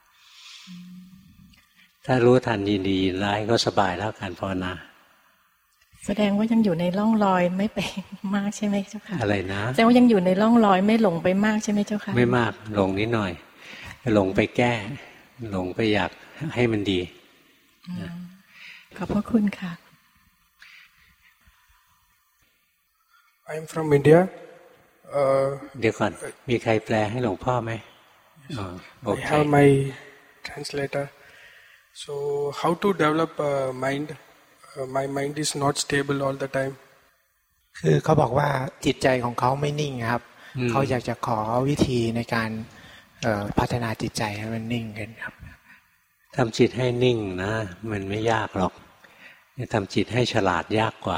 ถ้ารู้ทันยินดียินร้ายก็สบายแล้วการภาวนาแสดงว่ายังอยู่ในร่องรอยไม่ไปมากใช่ไหมเจ้าค่ะอะไรนะแสดงว่ายังอยู่ในร่องรอยไม่หลงไปมากใช่ไหมเจ้าค่ะไม่มากหลงนิดหน่อยหลงไปแก้หลงไปอยากให้มันดีขอบพระคุณค่ะ I am from India เดี๋ยวก่อนมีใครแปลให้หลวงพ่อไหมอ๋อ I have my translator so how to develop a mind uh, my mind is not stable all the time คือเขาบอกว่าจิตใจของเขาไม่นิ่งครับเขาอยากจะขอวิธีในการพัฒนาจิตใจให้มันนิ่งขึ้นครับทำจิตให้นิ่งนะมันไม่ยากหรอกทำจิตให้ฉลาดยากกว่า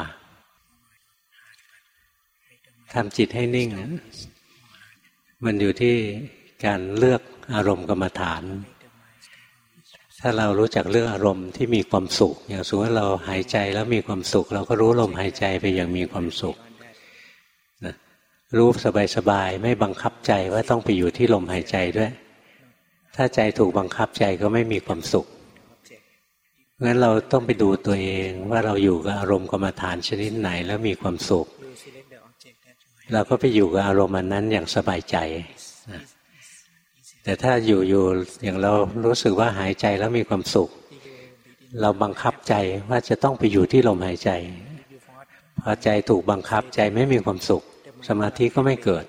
ทำจิตให้นิ่งนะมันอยู่ที่การเลือกอารมณ์กรรมฐานถ้าเรารู้จักเลือกอารมณ์ที่มีความสุขอย่างสมมติว่าเราหายใจแล้วมีความสุขเราก็รู้ลมหายใจไปอย่างมีความสุขนะรู้สบายๆไม่บังคับใจว่าต้องไปอยู่ที่ลมหายใจด้วยถ้าใจถูกบังคับใจก็ไม่มีความสุขงั้นเราต้องไปดูตัวเองว่าเราอยู่กับอารมณ์กรรมฐานชนิดไหนแล้วมีความสุขเราก็ไปอยู่กับอารมณ์นั้นอย่างสบายใจนะแต่ถ้าอยู่ๆอย่างเรารู้สึกว่าหายใจแล้วมีความสุขเราบังคับใจว่าจะต้องไปอยู่ที่ลมหายใจพอใจถูกบังคับใจไม่มีความสุขสมาธิก็ไม่เกิด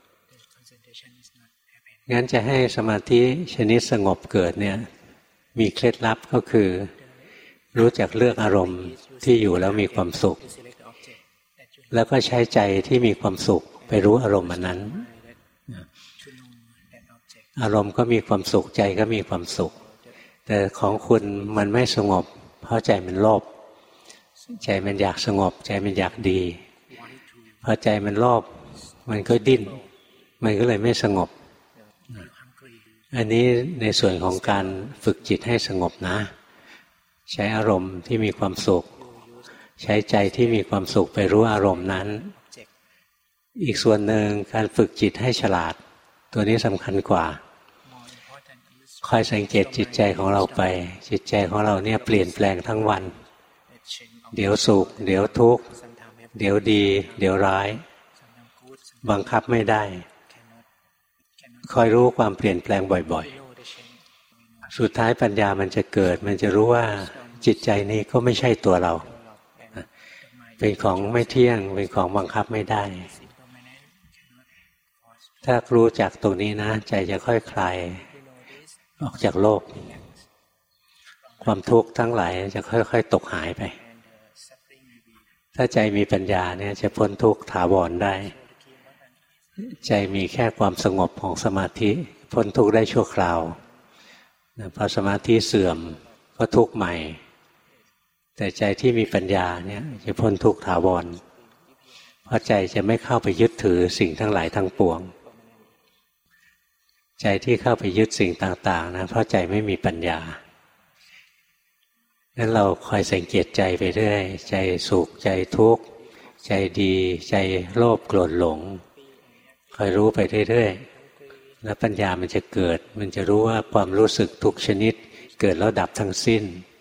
งั้นจะให้สมาธิชนิดสงบเกิดเนี่ยมีเคล็ดลับก็คือรู้จักเลือกอารมณ์ที่อยู่แล้วมีความสุขแล้วก็ใช้ใจที่มีความสุขไปรู้อารมณ์อันนั้นอารมณ์ก็มีความสุขใจก็มีความสุขแต่ของคุณมันไม่สงบเพราะใจมันโลภใจมันอยากสงบใจมันอยากดีพอใจมันโลภมันก็ดิ้นมันก็เลยไม่สงบอันนี้ในส่วนของการฝึกจิตให้สงบนะใช้อารมณ์ที่มีความสุขใช้ใจที่มีความสุขไปรู้อารมณ์นั้นอีกส่วนหนึ่งการฝึกจิตให้ฉลาดตัวนี้สำคัญกว่าคอยสังเกตจิตใจของเราไปจิตใจของเราเนี่ยเปลี่ยนแปลงทั้งวันเดี๋ยวสุขเดี๋ยวทุกข์เดี๋ยวดีเดี๋ยวร้ายบังคับไม่ได้คอยรู้ความเปลี่ยนแปลงบ่อยๆสุดท้ายปัญญามันจะเกิดมันจะรู้ว่าจิตใจนี้ก็ไม่ใช่ตัวเราเป็นของไม่เที่ยงเป็นของบังคับไม่ได้ถ้ารู้จักตรงนี้นะใจจะค่อยคลายออกจากโลกความทุกข์ทั้งหลายจะค่อยๆตกหายไปถ้าใจมีปัญญาเนี่ยจะพ้นทุกข์ถาวรได้ใจมีแค่ความสงบของสมาธิพ้นทุกข์ได้ชั่วคราวพอสมาธิเสื่อมก็ทุกข์ใหม่แต่ใจที่มีปัญญาเนี่ยจะพ้นทุกข์ถาวรเพราะใจจะไม่เข้าไปยึดถือสิ่งทั้งหลายทั้งปวงใจที่เข้าไปยึดสิ่งต่างๆนะเพราะใจไม่มีปัญญางั้นเราคอยสังเกตใจไปเรื่อยใจสุขใจทุกข์ใจดีใจโลภโกรธหลงคอยรู้ไปเรื่อยๆแล้วปัญญามันจะเกิดมันจะรู้ว่าความรู้สึกทุกชนิดเกิดแล้วดับทั้งสิ้น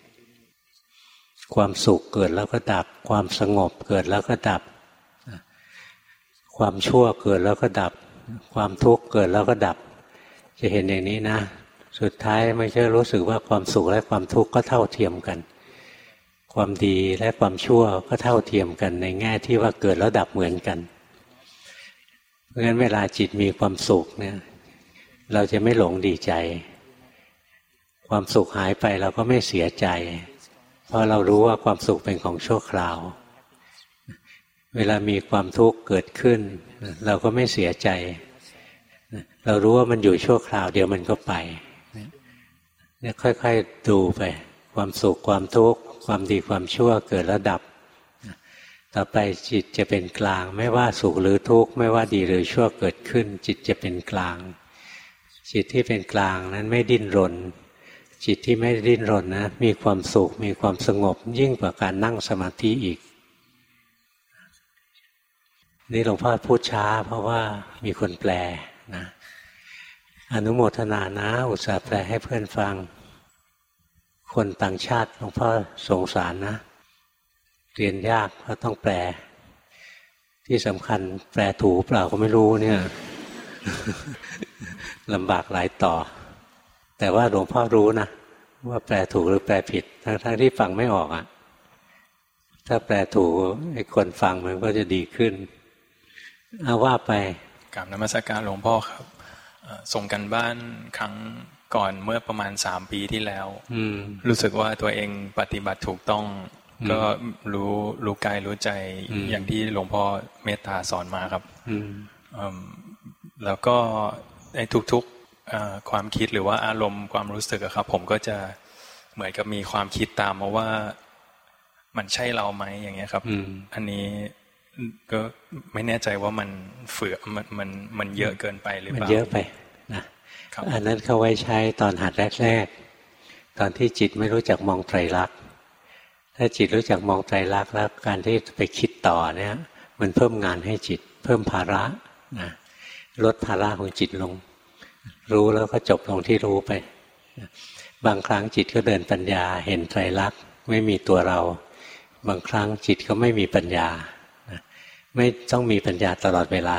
ความสุขเกิดแล้วก็ดับความสงบเกิดแล้วก็ดับความชั่วเกิดแล้วก็ดับความทุกข์เกิดแล้วก็ดับจะเห็นอย่างนี้นะสุดท้ายไม่ใช่รู้สึกว่าความสุขและความทุกข์ก็เท่าเทียมกันความดีและความชั่วก็เท่าเทียมกันในแง่ที่ว่าเกิดแล้วดับเหมือนกันเพราะฉะนั้นเวลาจิตมีความสุขเนี่ยเราจะไม่หลงดีใจความสุขหายไปเราก็ไม่เสียใจเพราะเรารู้ว่าความสุขเป็นของชั่วคราวเวลามีความทุกข์เกิดขึ้นเราก็ไม่เสียใจเรารู้ว่ามันอยู่ชั่วคราวเดี๋ยวมันก็ไปเนี่ยค่อยๆดูไปความสุขความทุกข์ความดีความชั่วเกิดแล้วดับต่อไปจิตจะเป็นกลางไม่ว่าสุขหรือทุกข์ไม่ว่าดีหรือชั่วเกิดขึ้นจิตจะเป็นกลางจิตที่เป็นกลางนั้นไม่ดิ้นรนจิตที่ไม่ดิ้นรนนะมีความสุขมีความสงบยิ่งกว่าการนั่งสมาธิอีกนี่หลวงพ่อพูดช้าเพราะว่ามีคนแปลนะอนุโมทนานะอุตส่าห์แปลให้เพื่อนฟังคนต่างชาติหลวงพ่อสงสารนะเรียนยากเพราะต้องแปลที่สำคัญแปลถูกเปล่าก็ไม่รู้เนี่ยลำบากหลายต่อแต่ว่าหลวงพ่อรู้นะว่าแปลถูกหรือแปลผิดทั้งๆที่ฟังไม่ออกอ่ะถ้าแปลถูกไอ้คนฟังมันก็จะดีขึ้นเอาว่าไปกราบนมัสการหลวงพ่อครับส่งกันบ้านครั้งก่อนเมื่อประมาณสามปีที่แล้วรู้สึกว่าตัวเองปฏิบัติถูกต้องก็รู้รู้กายรู้ใจอย่างที่หลวงพ่อเมตตาสอนมาครับแล้วก็ในทุกๆความคิดหรือว่าอารมณ์ความรู้สึกครับผมก็จะเหมือนกับมีความคิดตามมาว่ามันใช่เราไหมอย่างเงี้ยครับอันนี้ก็ไม่แน่ใจว่ามันเฟื่อมันมันมันเยอะเกินไปหรือเปล่ามันเยอะไปนะอันนั้นเขาไว้ใช้ตอนหัดแรกๆตอนที่จิตไม่รู้จักมองไตรลักษณ์ถ้าจิตรู้จักมองไตรลักษณ์แล้วการที่ไปคิดต่อเนี่ยมันเพิ่มงานให้จิตเพิ่มภาระนะลดภาระของจิตลงรู้แล้วก็จบลงที่รู้ไปบางครั้งจิตก็เดินปัญญาเห็นไตรลักษณ์ไม่มีตัวเราบางครั้งจิตก็ไม่มีปัญญาไม่ต้องมีปัญญาตลอดเวลา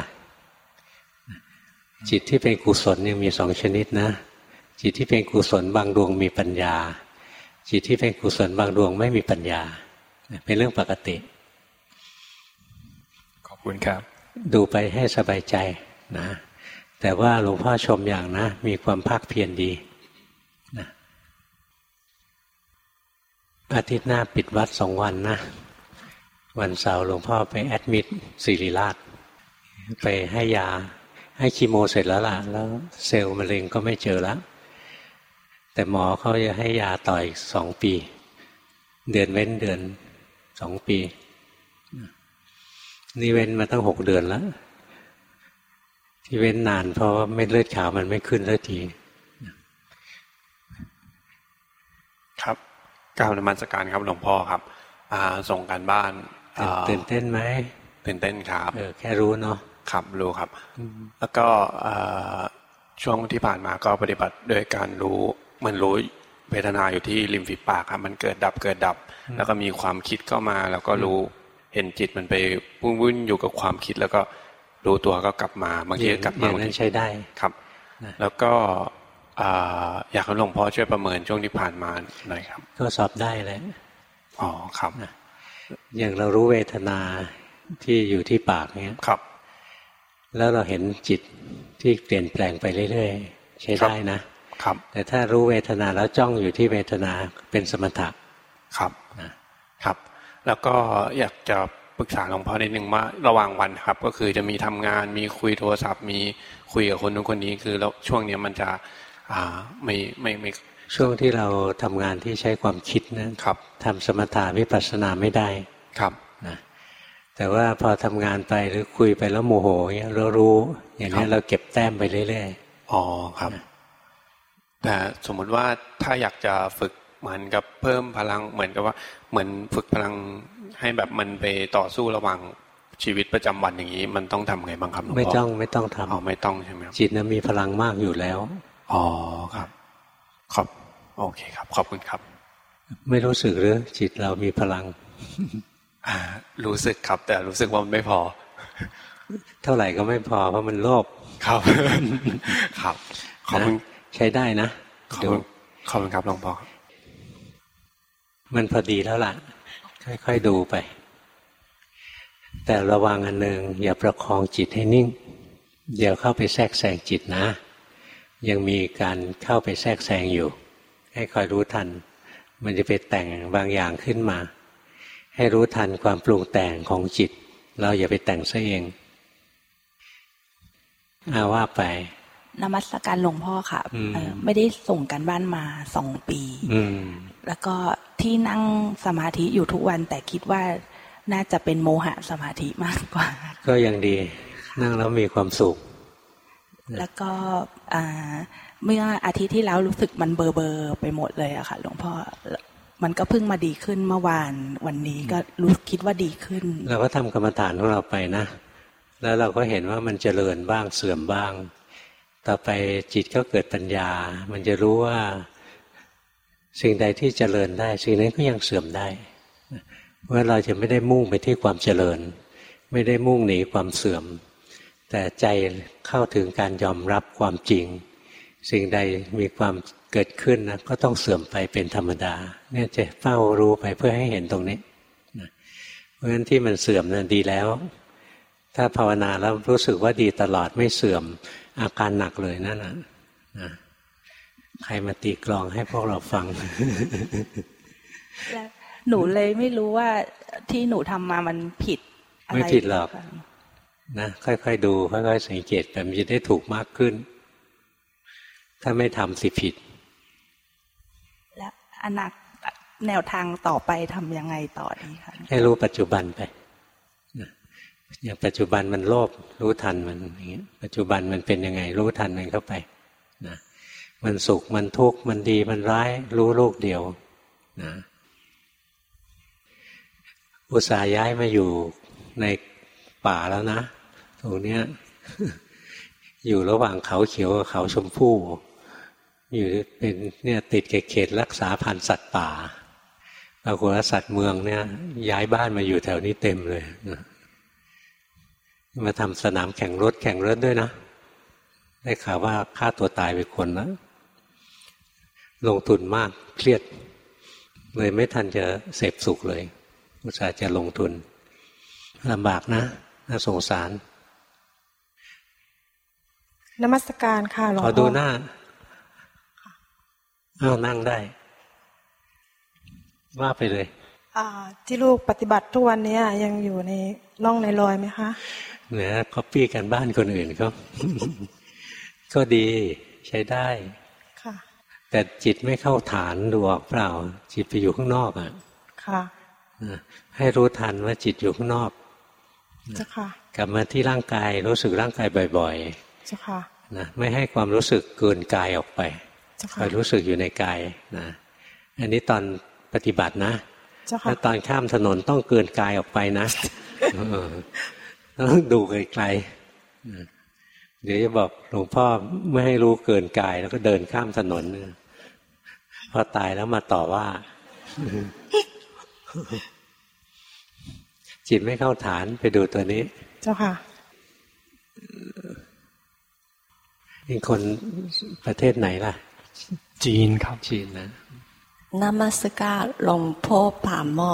จิตที่เป็นกุศลยังมีสองชนิดนะจิตที่เป็นกุศลบางดวงมีปัญญาจิตที่เป็นกุศลบางดวงไม่มีปัญญาเป็นเรื่องปกติขอบคุณครับดูไปให้สบายใจนะแต่ว่าหลวงพ่อชมอย่างนะมีความภาคเพียรดีนะอาทิตย์หน้าปิดวัดสองวันนะวันเสาร์หลวงพ่อไปแอดมิดศิริราชไปให้ยาให้คีโมเสร็จแล้วล่ะแล้วเซลล์มะเร็งก็ไม่เจอแล้วแต่หมอเขาจะให้ยาต่ออีกสองปีเดือนเว้นเดือนสองปีนี่เว้นมาตั้งหกเดือนแล้วที่เว้นนานเพราะว่าเม็ดเลือดขาวมันไม่ขึ้นสักทีครับกราบนมัสการครับหลวงพ่อครับส่งการบ้านตื่นเต้นไหมตื่นเต้นครับเออแค่รู้เนาะครับรู้ครับแล้วก็ช่วงที่ผ่านมาก็ปฏิบัติโดยการรู้มันรู้เวทนาอยู่ที่ริมฝีปากครับมันเกิดดับเกิดดับแล้วก็มีความคิดเข้ามาแล้วก็รู้เห็นจิตมันไปวุ่นๆอยู่กับความคิดแล้วก็รู้ตัวก็กลับมาบางทีกลับมาอย่างนั้นใช้ได้ครับแล้วก็อยากให้หลวงพ่อช่วยประเมินช่วงที่ผ่านมาหน่อยครับก็สอบได้เลยอ๋อครับอย่างเรารู้เวทนาที่อยู่ที่ปากเนี้ยครับแล้วเราเห็นจิตที่เปลี่ยนแปลงไปเรื่อยๆใช้ได้นะครับแต่ถ้ารู้เวทนาแล้วจ้องอยู่ที่เวทนาเป็นสมถะครับนะครับแล้วก็อยากจะปรึกษาหลวงพ่อนิดนึงว่าระหว่างวันครับก็คือจะมีทำงานมีคุยโทรศัพท์มีคุยกับคนนู้นคนนี้คือแล้วช่วงนี้มันจะอ่าไม่ไม่ไม่ช่วงที่เราทำงานที่ใช้ความคิดนะครับทำสมถะวิปัสสนาไม่ได้ครับนะแต่ว่าพอทำงานไปหรือคุยไปแล้วโมโหเงี้ยเรารู้อย่างนี้เราเก็บแต้มไปเรื่อยๆอ๋อครับแต่สมมติว่าถ้าอยากจะฝึกเหมือนกับเพิ่มพลังเหมือนกับว่าเหมือนฝึกพลังให้แบบมันไปต่อสู้ระหว่างชีวิตประจำวันอย่างนี้มันต้องทำไงบ้างครับหลวงพ่อไม่ต้องไม่ต้องทำอ๋อไม่ต้องใช่ไหมจิตนั้นมีพลังมากอยู่แล้วอ๋อครับครับโอเคครับขอบคุณครับไม่รู้สึกหรือจิตเรามีพลังรู้สึกครับแต่รู้สึกว่ามันไม่พอเท่าไหร่ก็ไม่พอเพราะมันโลภครับครับขอบคุณใช้ได้นะขอบคุณขอบคุณครับหลวงพ่อมันพอดีแล้วล่ะค่อยๆดูไปแต่ระวังอันหนึ่งอย่าประคองจิตให้นิ่งเดี๋ยวเข้าไปแทรกแซงจิตนะยังมีการเข้าไปแทรกแซงอยู่ให้คอยรู้ทันมันจะไปแต่งบางอย่างขึ้นมาให้รู้ทันความปรุงแต่งของจิตเราอย่าไปแต่งซะเองอาว่าไปนมัสการหลวงพ่อค่ะไม่ได้ส่งกันบ้านมาสองปีแล้วก็ที่นั่งสมาธิอยู่ทุกวันแต่คิดว่าน่าจะเป็นโมหะสมาธิมากกว่าก็ยังดีนั่งแล้วมีความสุขแล้วก็เมื่ออาทิตย์ที่แล้วรู้สึกมันเบอเบอไปหมดเลยอะค่ะหลวงพ่อมันก็เพิ่งมาดีขึ้นเมื่อวานวันนี้ก็รู้คิดว่าดีขึ้นเราก็ทำกรรมฐานของเราไปนะแล้วเราก็เห็นว่ามันเจริญบ้างเสื่อมบ้างต่อไปจิตก็เกิดปัญญามันจะรู้ว่าสิ่งใดที่เจริญได้สิ่งนั้นก็ยังเสื่อมได้เพราะเราจะไม่ได้มุ่งไปที่ความเจริญไม่ได้มุ่งหนีความเสื่อมแต่ใจเข้าถึงการยอมรับความจริงสิ่งใดมีความเกิดขึ้นนะก็ต้องเสื่อมไปเป็นธรรมดาเนี่ยจะเฝ้ารู้ไปเพื่อให้เห็นตรงนี้เพราะฉะนั้นที่มันเสื่อมนั้นดีแล้วถ้าภาวนาแล้วรู้สึกว่าดีตลอดไม่เสื่อมอาการหนักเลยนั่นนะใครมาตีกลองให้พวกเราฟังหนูเลยไม่รู้ว่าที่หนูทำมามันผิดอะไรไม่ผิดหรอกนะค่อยๆดูค่อยๆสังเกตแต่มันจะได้ถูกมากขึ้นถ้าไม่ทำสิผิดแล้วอนาคตแนวทางต่อไปทำยังไงต่อดีคะให้รู้ปัจจุบันไปอย่างปัจจุบันมันโลภรู้ทันมันอย่างเงี้ยปัจจุบันมันเป็นยังไงรู้ทันมันเข้าไปนะมันสุขมันทุกข์มันดีมันร้ายรู้ลูกเดียวนะอุตส่าห์ย้ายมาอยู่ในป่าแล้วนะตรงเนี้ยอยู่ระหว่างเขาเขียวกับเขาชมพู่อยู่เป็นเนี่ยติดกับเขตรักษาพันธุ์สัตว์ป่าปรากฏว่าสัตว์เมืองเนี่ยย้ายบ้านมาอยู่แถวนี้เต็มเลยนะมาทำสนามแข่งรถแข่งรถด้วยนะได้ข่าวว่าฆ่าตัวตายไปคนแล้วลงทุนมากเครียดเลยไม่ทันจะเสพสุขเลยอุตส่าห์จะลงทุนลำบากนะน่าสงสารนมัสการค่ะหลวงพ่อขอดูหน้าอ้าวนั่งได้ว่าไปเลยที่ลูกปฏิบัติทุกวันนี้ยังอยู่ในร่องในรอยไหมคะเนี่ยก๊อปปี้กันบ้านคนอื่นเขาก็ดีใช้ได้ค่ะแต่จิตไม่เข้าฐานดูออกเปล่าจิตไปอยู่ข้างนอกอ่ะค่ะให้รู้ทันว่าจิตอยู่ข้างนอกเจ้าค่ะกลับมาที่ร่างกายรู้สึกร่างกายบ่อยๆเจ้าค่ะนะไม่ให้ความรู้สึกเกินกายออกไปคอยรู้สึกอยู่ในกายนะอันนี้ตอนปฏิบัตินะถ้าตอนข้ามถนนต้องเกินกายออกไปนะต้องดูไกลๆเดี๋ยวจะบอกหลวงพ่อไม่ให้รู้เกินกายแล้วก็เดินข้ามถนนพอตายแล้วมาต่อว่าจิตไม่เข้าฐานไปดูตัวนี้เจ้าค่ะเป็นคนประเทศไหนล่ะจีนครับจีนนะนมัสการหลวงพ่อป่าหม้อ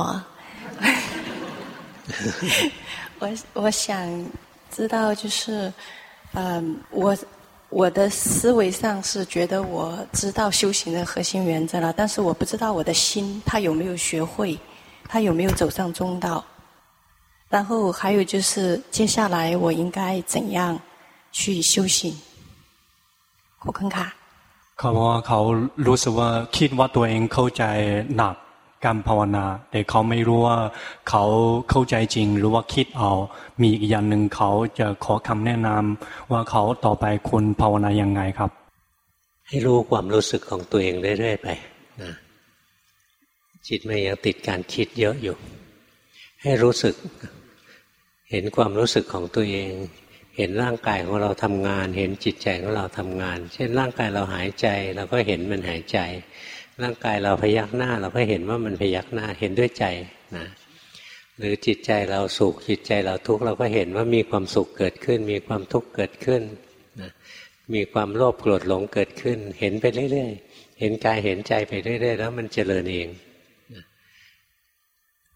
我我想知道就是嗯我我的思维上是觉得我知道修行的核心原则了，但是我不知道我的心他有没有学会，他有没有走上中道，然后还有就是接下来我应该怎样去修行ขอบคุณค่ะเขาว่าเขารู้สึกว่าคิดว่าตัวเองเข้าใจหนักการภาวนาแต่เขาไม่รู้ว่าเขาเข้าใจจริงหรือว่าคิดเอามีอีกอย่างหนึ่งเขาจะขอคำแนะนำว่าเขาต่อไปควรภาวนายังไงครับให้รู้ความรู้สึกของตัวเองเรื่อยๆไปนะจิตมันยังติดการคิดเยอะอยู่ให้รู้สึกเห็นความรู้สึกของตัวเองเห็นร่างกายของเราทำงานเห็นจิตใจของเราทำงานเช่นร่างกายเราหายใจเราก็เห็นมันหายใจร่างกายเราพยักหน้าเราก็เห็นว่ามันพยักหน้าเห็นด้วยใจนะหรือจิตใจเราสุขจิตใจเราทุกข์เราก็เห็นว่ามีความสุขเกิดขึ้นมีความทุกข์เกิดขึ้นนะมีความโลภโกรธหลงเกิดขึ้นเห็นไปเรื่อยๆเห็นกายเห็นใจไปเรื่อยๆแล้วมันเจริญเองนะ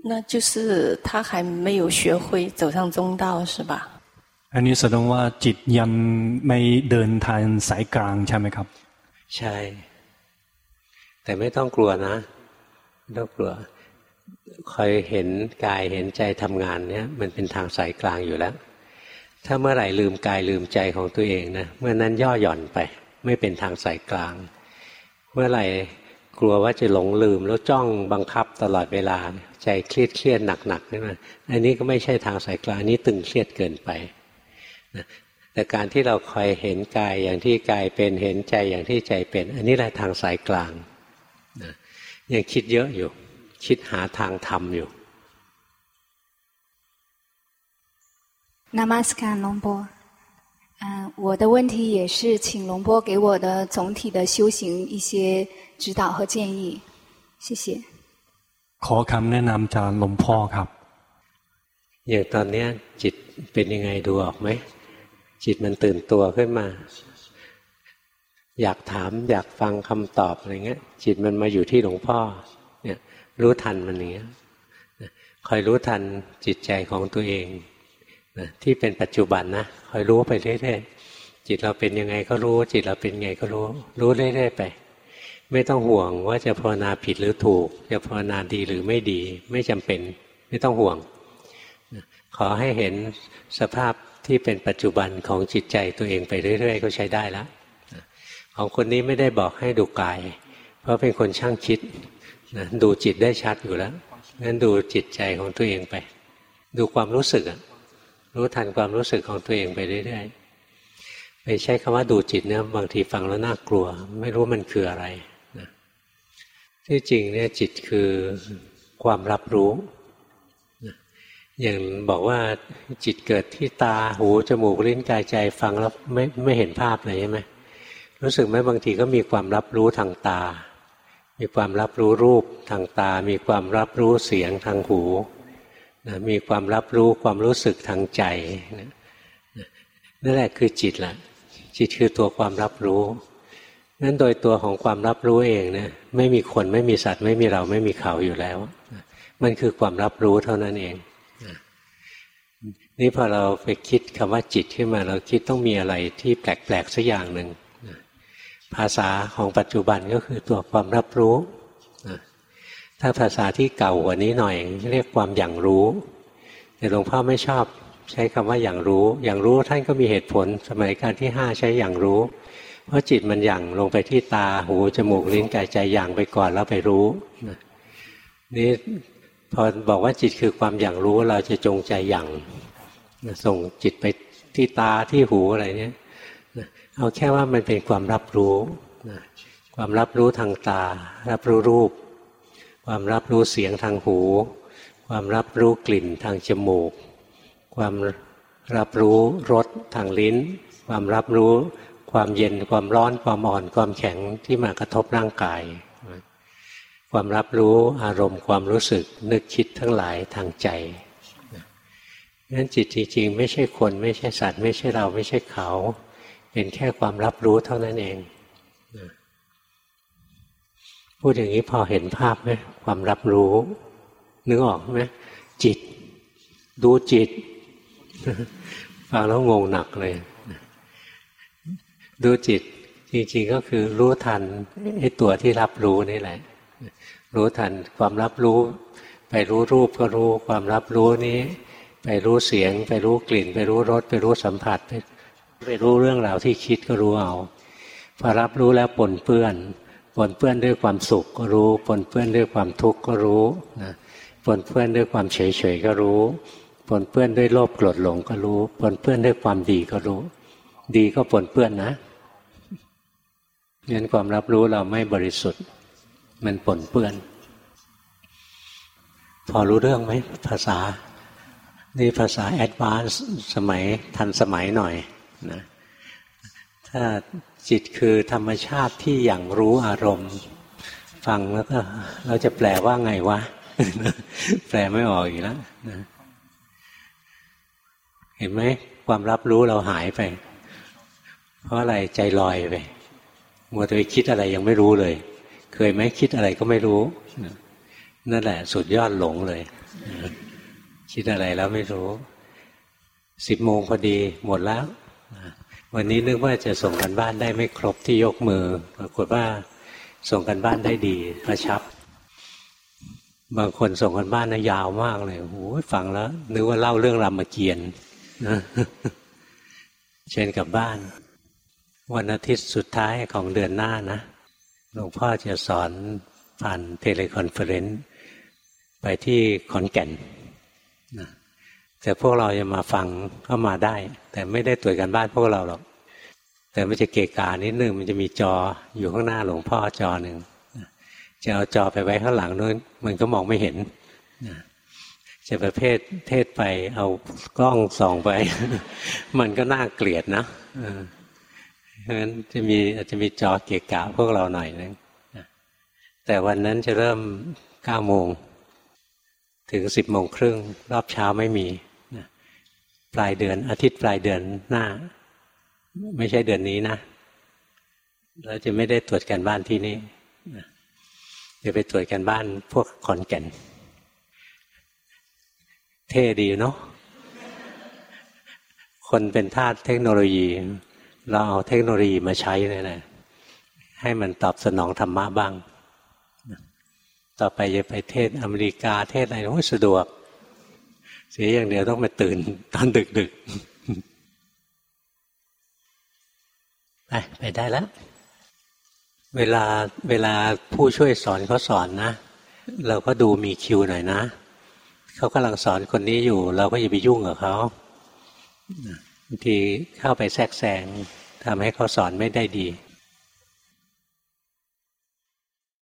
那就是他还没有学会走上中道是吧？ อันนี้แสดงว่าจิตยังไม่เดินทางสายกลางใช่ไหมครับใช่แต่ไม่ต้องกลัวนะไม่ต้องกลัวคอยเห็นกายเห็นใจทำงานเนี้ยมันเป็นทางสายกลางอยู่แล้วถ้าเมื่อไหร่ลืมกายลืมใจของตัวเองนะเมื่อนั้นย่อหย่อนไปไม่เป็นทางสายกลางเมื่อไหร่กลัวว่าจะหลงลืมแล้วจ้องบังคับตลอดเวลาใจเครียดเครียดหนักๆขึ้นมาอันนี้ก็ไม่ใช่ทางสายกลางอันนี้ตึงเครียดเกินไปนะแต่การที่เราคอยเห็นกายอย่างที่กายเป็นเห็นใจอย่างที่ใจเป็นอันนี้แหละทางสายกลางนะยังคิดเยอะอยู่คิดหาทางธรรมอยู่นามัสการหลวงพ่อ嗯，我的问题也是请龙波给我的总体的修行一些指导和建议，谢谢。 ขอคำแนะนำจากหลวงพ่อครับอย่างตอนนี้จิตเป็นยังไงดูออกไหมจิตมันตื่นตัวขึ้นมาอยากถามอยากฟังคำตอบอะไรเงี้ยจิตมันมาอยู่ที่หลวงพ่อเนี่ยรู้ทันมันอย่างเงี้ยคอยรู้ทันจิตใจของตัวเองนะที่เป็นปัจจุบันนะคอยรู้ไปเรื่อยๆจิตเราเป็นยังไงก็รู้จิตเราเป็นไงก็รู้รู้เรื่อยๆไปไม่ต้องห่วงว่าจะภาวนาผิดหรือถูกจะภาวนาดีหรือไม่ดีไม่จำเป็นไม่ต้องห่วงขอให้เห็นสภาพที่เป็นปัจจุบันของจิตใจตัวเองไปเรื่อยๆก็ใช้ได้แล้วของคนนี้ไม่ได้บอกให้ดูกายเพราะเป็นคนช่างคิดนะดูจิตได้ชัดอยู่แล้วงั้นดูจิตใจของตัวเองไปดูความรู้สึกอะรู้ทันความรู้สึกของตัวเองไปเรื่อยๆไปใช้คำว่าดูจิตเนี่ยบางทีฟังแล้วน่ากลัวไม่รู้มันคืออะไรนะที่จริงเนี่ยจิตคือความรับรู้นะอย่างบอกว่าจิตเกิดที่ตาหูจมูกลิ้นกายใจฟังแล้วไม่ไม่เห็นภาพเลยใช่ไหมรู้สึกไหมบางทีก็มีความรับรู้ทางตามีความรับรู้รูปทางตามีความรับรู้เสียงทางหูนะมีความรับรู้ความรู้สึกทางใจนะนั่นแหละคือจิตแหละจิตคือตัวความรับรู้นั้นโดยตัวของความรับรู้เองเนี่ยไม่มีคนไม่มีสัตว์ไม่มีเราไม่มีเขาอยู่แล้วมันคือความรับรู้เท่านั้นเองนี่พอเราไปคิดคำว่าจิตขึ้นมาเราคิดต้องมีอะไรที่แปลกๆสักอย่างหนึ่งภาษาของปัจจุบันก็คือตัวความรับรู้ถ้าภาษาที่เก่ากว่านี้หน่อยเรียกความอย่างรู้แต่หลวงพ่อไม่ชอบใช้คำว่าอย่างรู้อย่างรู้ท่านก็มีเหตุผลสมัยการที่ห้าใช้อย่างรู้เพราะจิตมันอย่างลงไปที่ตาหูจมูกลิ้นกายใจอย่างไปก่อนแล้วไปรู้นี่พอบอกว่าจิตคือความอย่างรู้เราจะจงใจอย่างส่งจิตไปที่ตาที่หูอะไรเนี้ยเอาแค่ว่ามันเป็นความรับรู้ความรับรู้ทางตารับรู้รูปความรับรู้เสียงทางหูความรับรู้กลิ่นทางจมูกความรับรู้รสทางลิ้นความรับรู้ความเย็นความร้อนความอ่อนความแข็งที่มากระทบร่างกายความรับรู้อารมณ์ความรู้สึกนึกคิดทั้งหลายทางใจงั้นจิตจริงๆไม่ใช่คนไม่ใช่สัตว์ไม่ใช่เราไม่ใช่เขาเป็นแค่ความรับรู้เท่านั้นเองพูดอย่างนี้พอเห็นภาพไหมความรับรู้นึกออกไหมจิตดูจิตฟังแล้วงงหนักเลยดูจิตจริงๆก็คือรู้ทันไอ้ตัวที่รับรู้นี่แหละรู้ทันความรับรู้ไปรู้รูปก็รู้ความรับรู้นี้ไปรู้เสียงไปรู้กลิ่นไปรู้รสไปรู้สัมผัสไปไปรู้เรื่องราวที่คิดก็รู้เอาพอรับรู้แล้วปนเปื้อนปนเปื้อนด้วยความสุขก็รู้ปนเปื้อนด้วยความทุกข์ก็รู้นะปนเปื้อนด้วยความเฉยๆก็รู้ปนเปื้อนด้วยโลภโกรธหลงก็รู้ปนเปื้อนด้วยความดีก็รู้ดีก็ปนเปื้อนนะงั้นความรับรู้เราไม่บริสุทธิ์มันปนเปื้อนพอรู้เรื่องไหมภาษานี่ภาษาแอดวานซ์สมัยทันสมัยหน่อยนะถ้าจิตคือธรรมชาติที่อย่างรู้อารมณ์ฟังแล้วก็เราจะแปลว่าไงวะ แปลไม่ออกอีกแล้วนะเห็นไหมความรับรู้เราหายไปเพราะอะไรใจลอยไปมัวแต่ไปคิดอะไรยังไม่รู้เลยเคยไหมคิดอะไรก็ไม่รู้นั่นแหละสุดยอดหลงเลยคิดอะไรแล้วไม่รู้สิบโมงพอดีหมดแล้ววันนี้นึกว่าจะส่งกันบ้านได้ไม่ครบที่ยกมือปรากฏว่าส่งกันบ้านได้ดีกระชับบางคนส่งกันบ้านนะยาวมากเลยโอ้ยฟังแล้วนึกว่าเล่าเรื่องรามเกียรติ์เชิญกลับบ้านวันอาทิตย์สุดท้ายของเดือนหน้านะหลวงพ่อจะสอนผ่านเทเลคอนเฟอเรนซ์ไปที่ขอนแก่นนะแต่พวกเราจะมาฟังก็มาได้แต่ไม่ได้ตรวจกันบ้านพวกเราหรอกแต่มันจะเกะกะนิดนึงมันจะมีจออยู่ข้างหน้าหลวงพ่อจอหนึ่งจะเอาจอไปไว้ข้างหลังนู้นมันก็มองไม่เห็นจะประเภทเทศไปเอากล้องส่องไป มันก็น่าเกลียดนะเพราะฉะนั้นจะมีอาจจะมีจอเกะกะพวกเราหน่อยนึงแต่วันนั้นจะเริ่มเก้าโมงถึงสิบโมงครึ่งรอบเช้าไม่มีปลายเดือนอาทิตย์ปลายเดือนหน้าไม่ใช่เดือนนี้นะเราจะไม่ได้ตรวจการบ้านที่นี่จะไปตรวจการบ้านพวกขอนแก่นเท่ดีเนาะคนเป็นทาสเทคโนโลยีเราเอาเทคโนโลยีมาใช้เลยนะให้มันตอบสนองธรรมะบ้างต่อไปจะไปเทศอเมริกาเทศอะไรโอ้ยสะดวกเสียอย่างเดียวต้องมาตื่นตอนดึกๆไปไปได้แล้วเวลาเวลาผู้ช่วยสอนเขาสอนนะเราก็ดูมีคิวหน่อยนะเขากำลังสอนคนนี้อยู่เราก็อย่าไปยุ่งกับเขาบางทีเข้าไปแทรกแซงทำให้เขาสอนไม่ได้ดี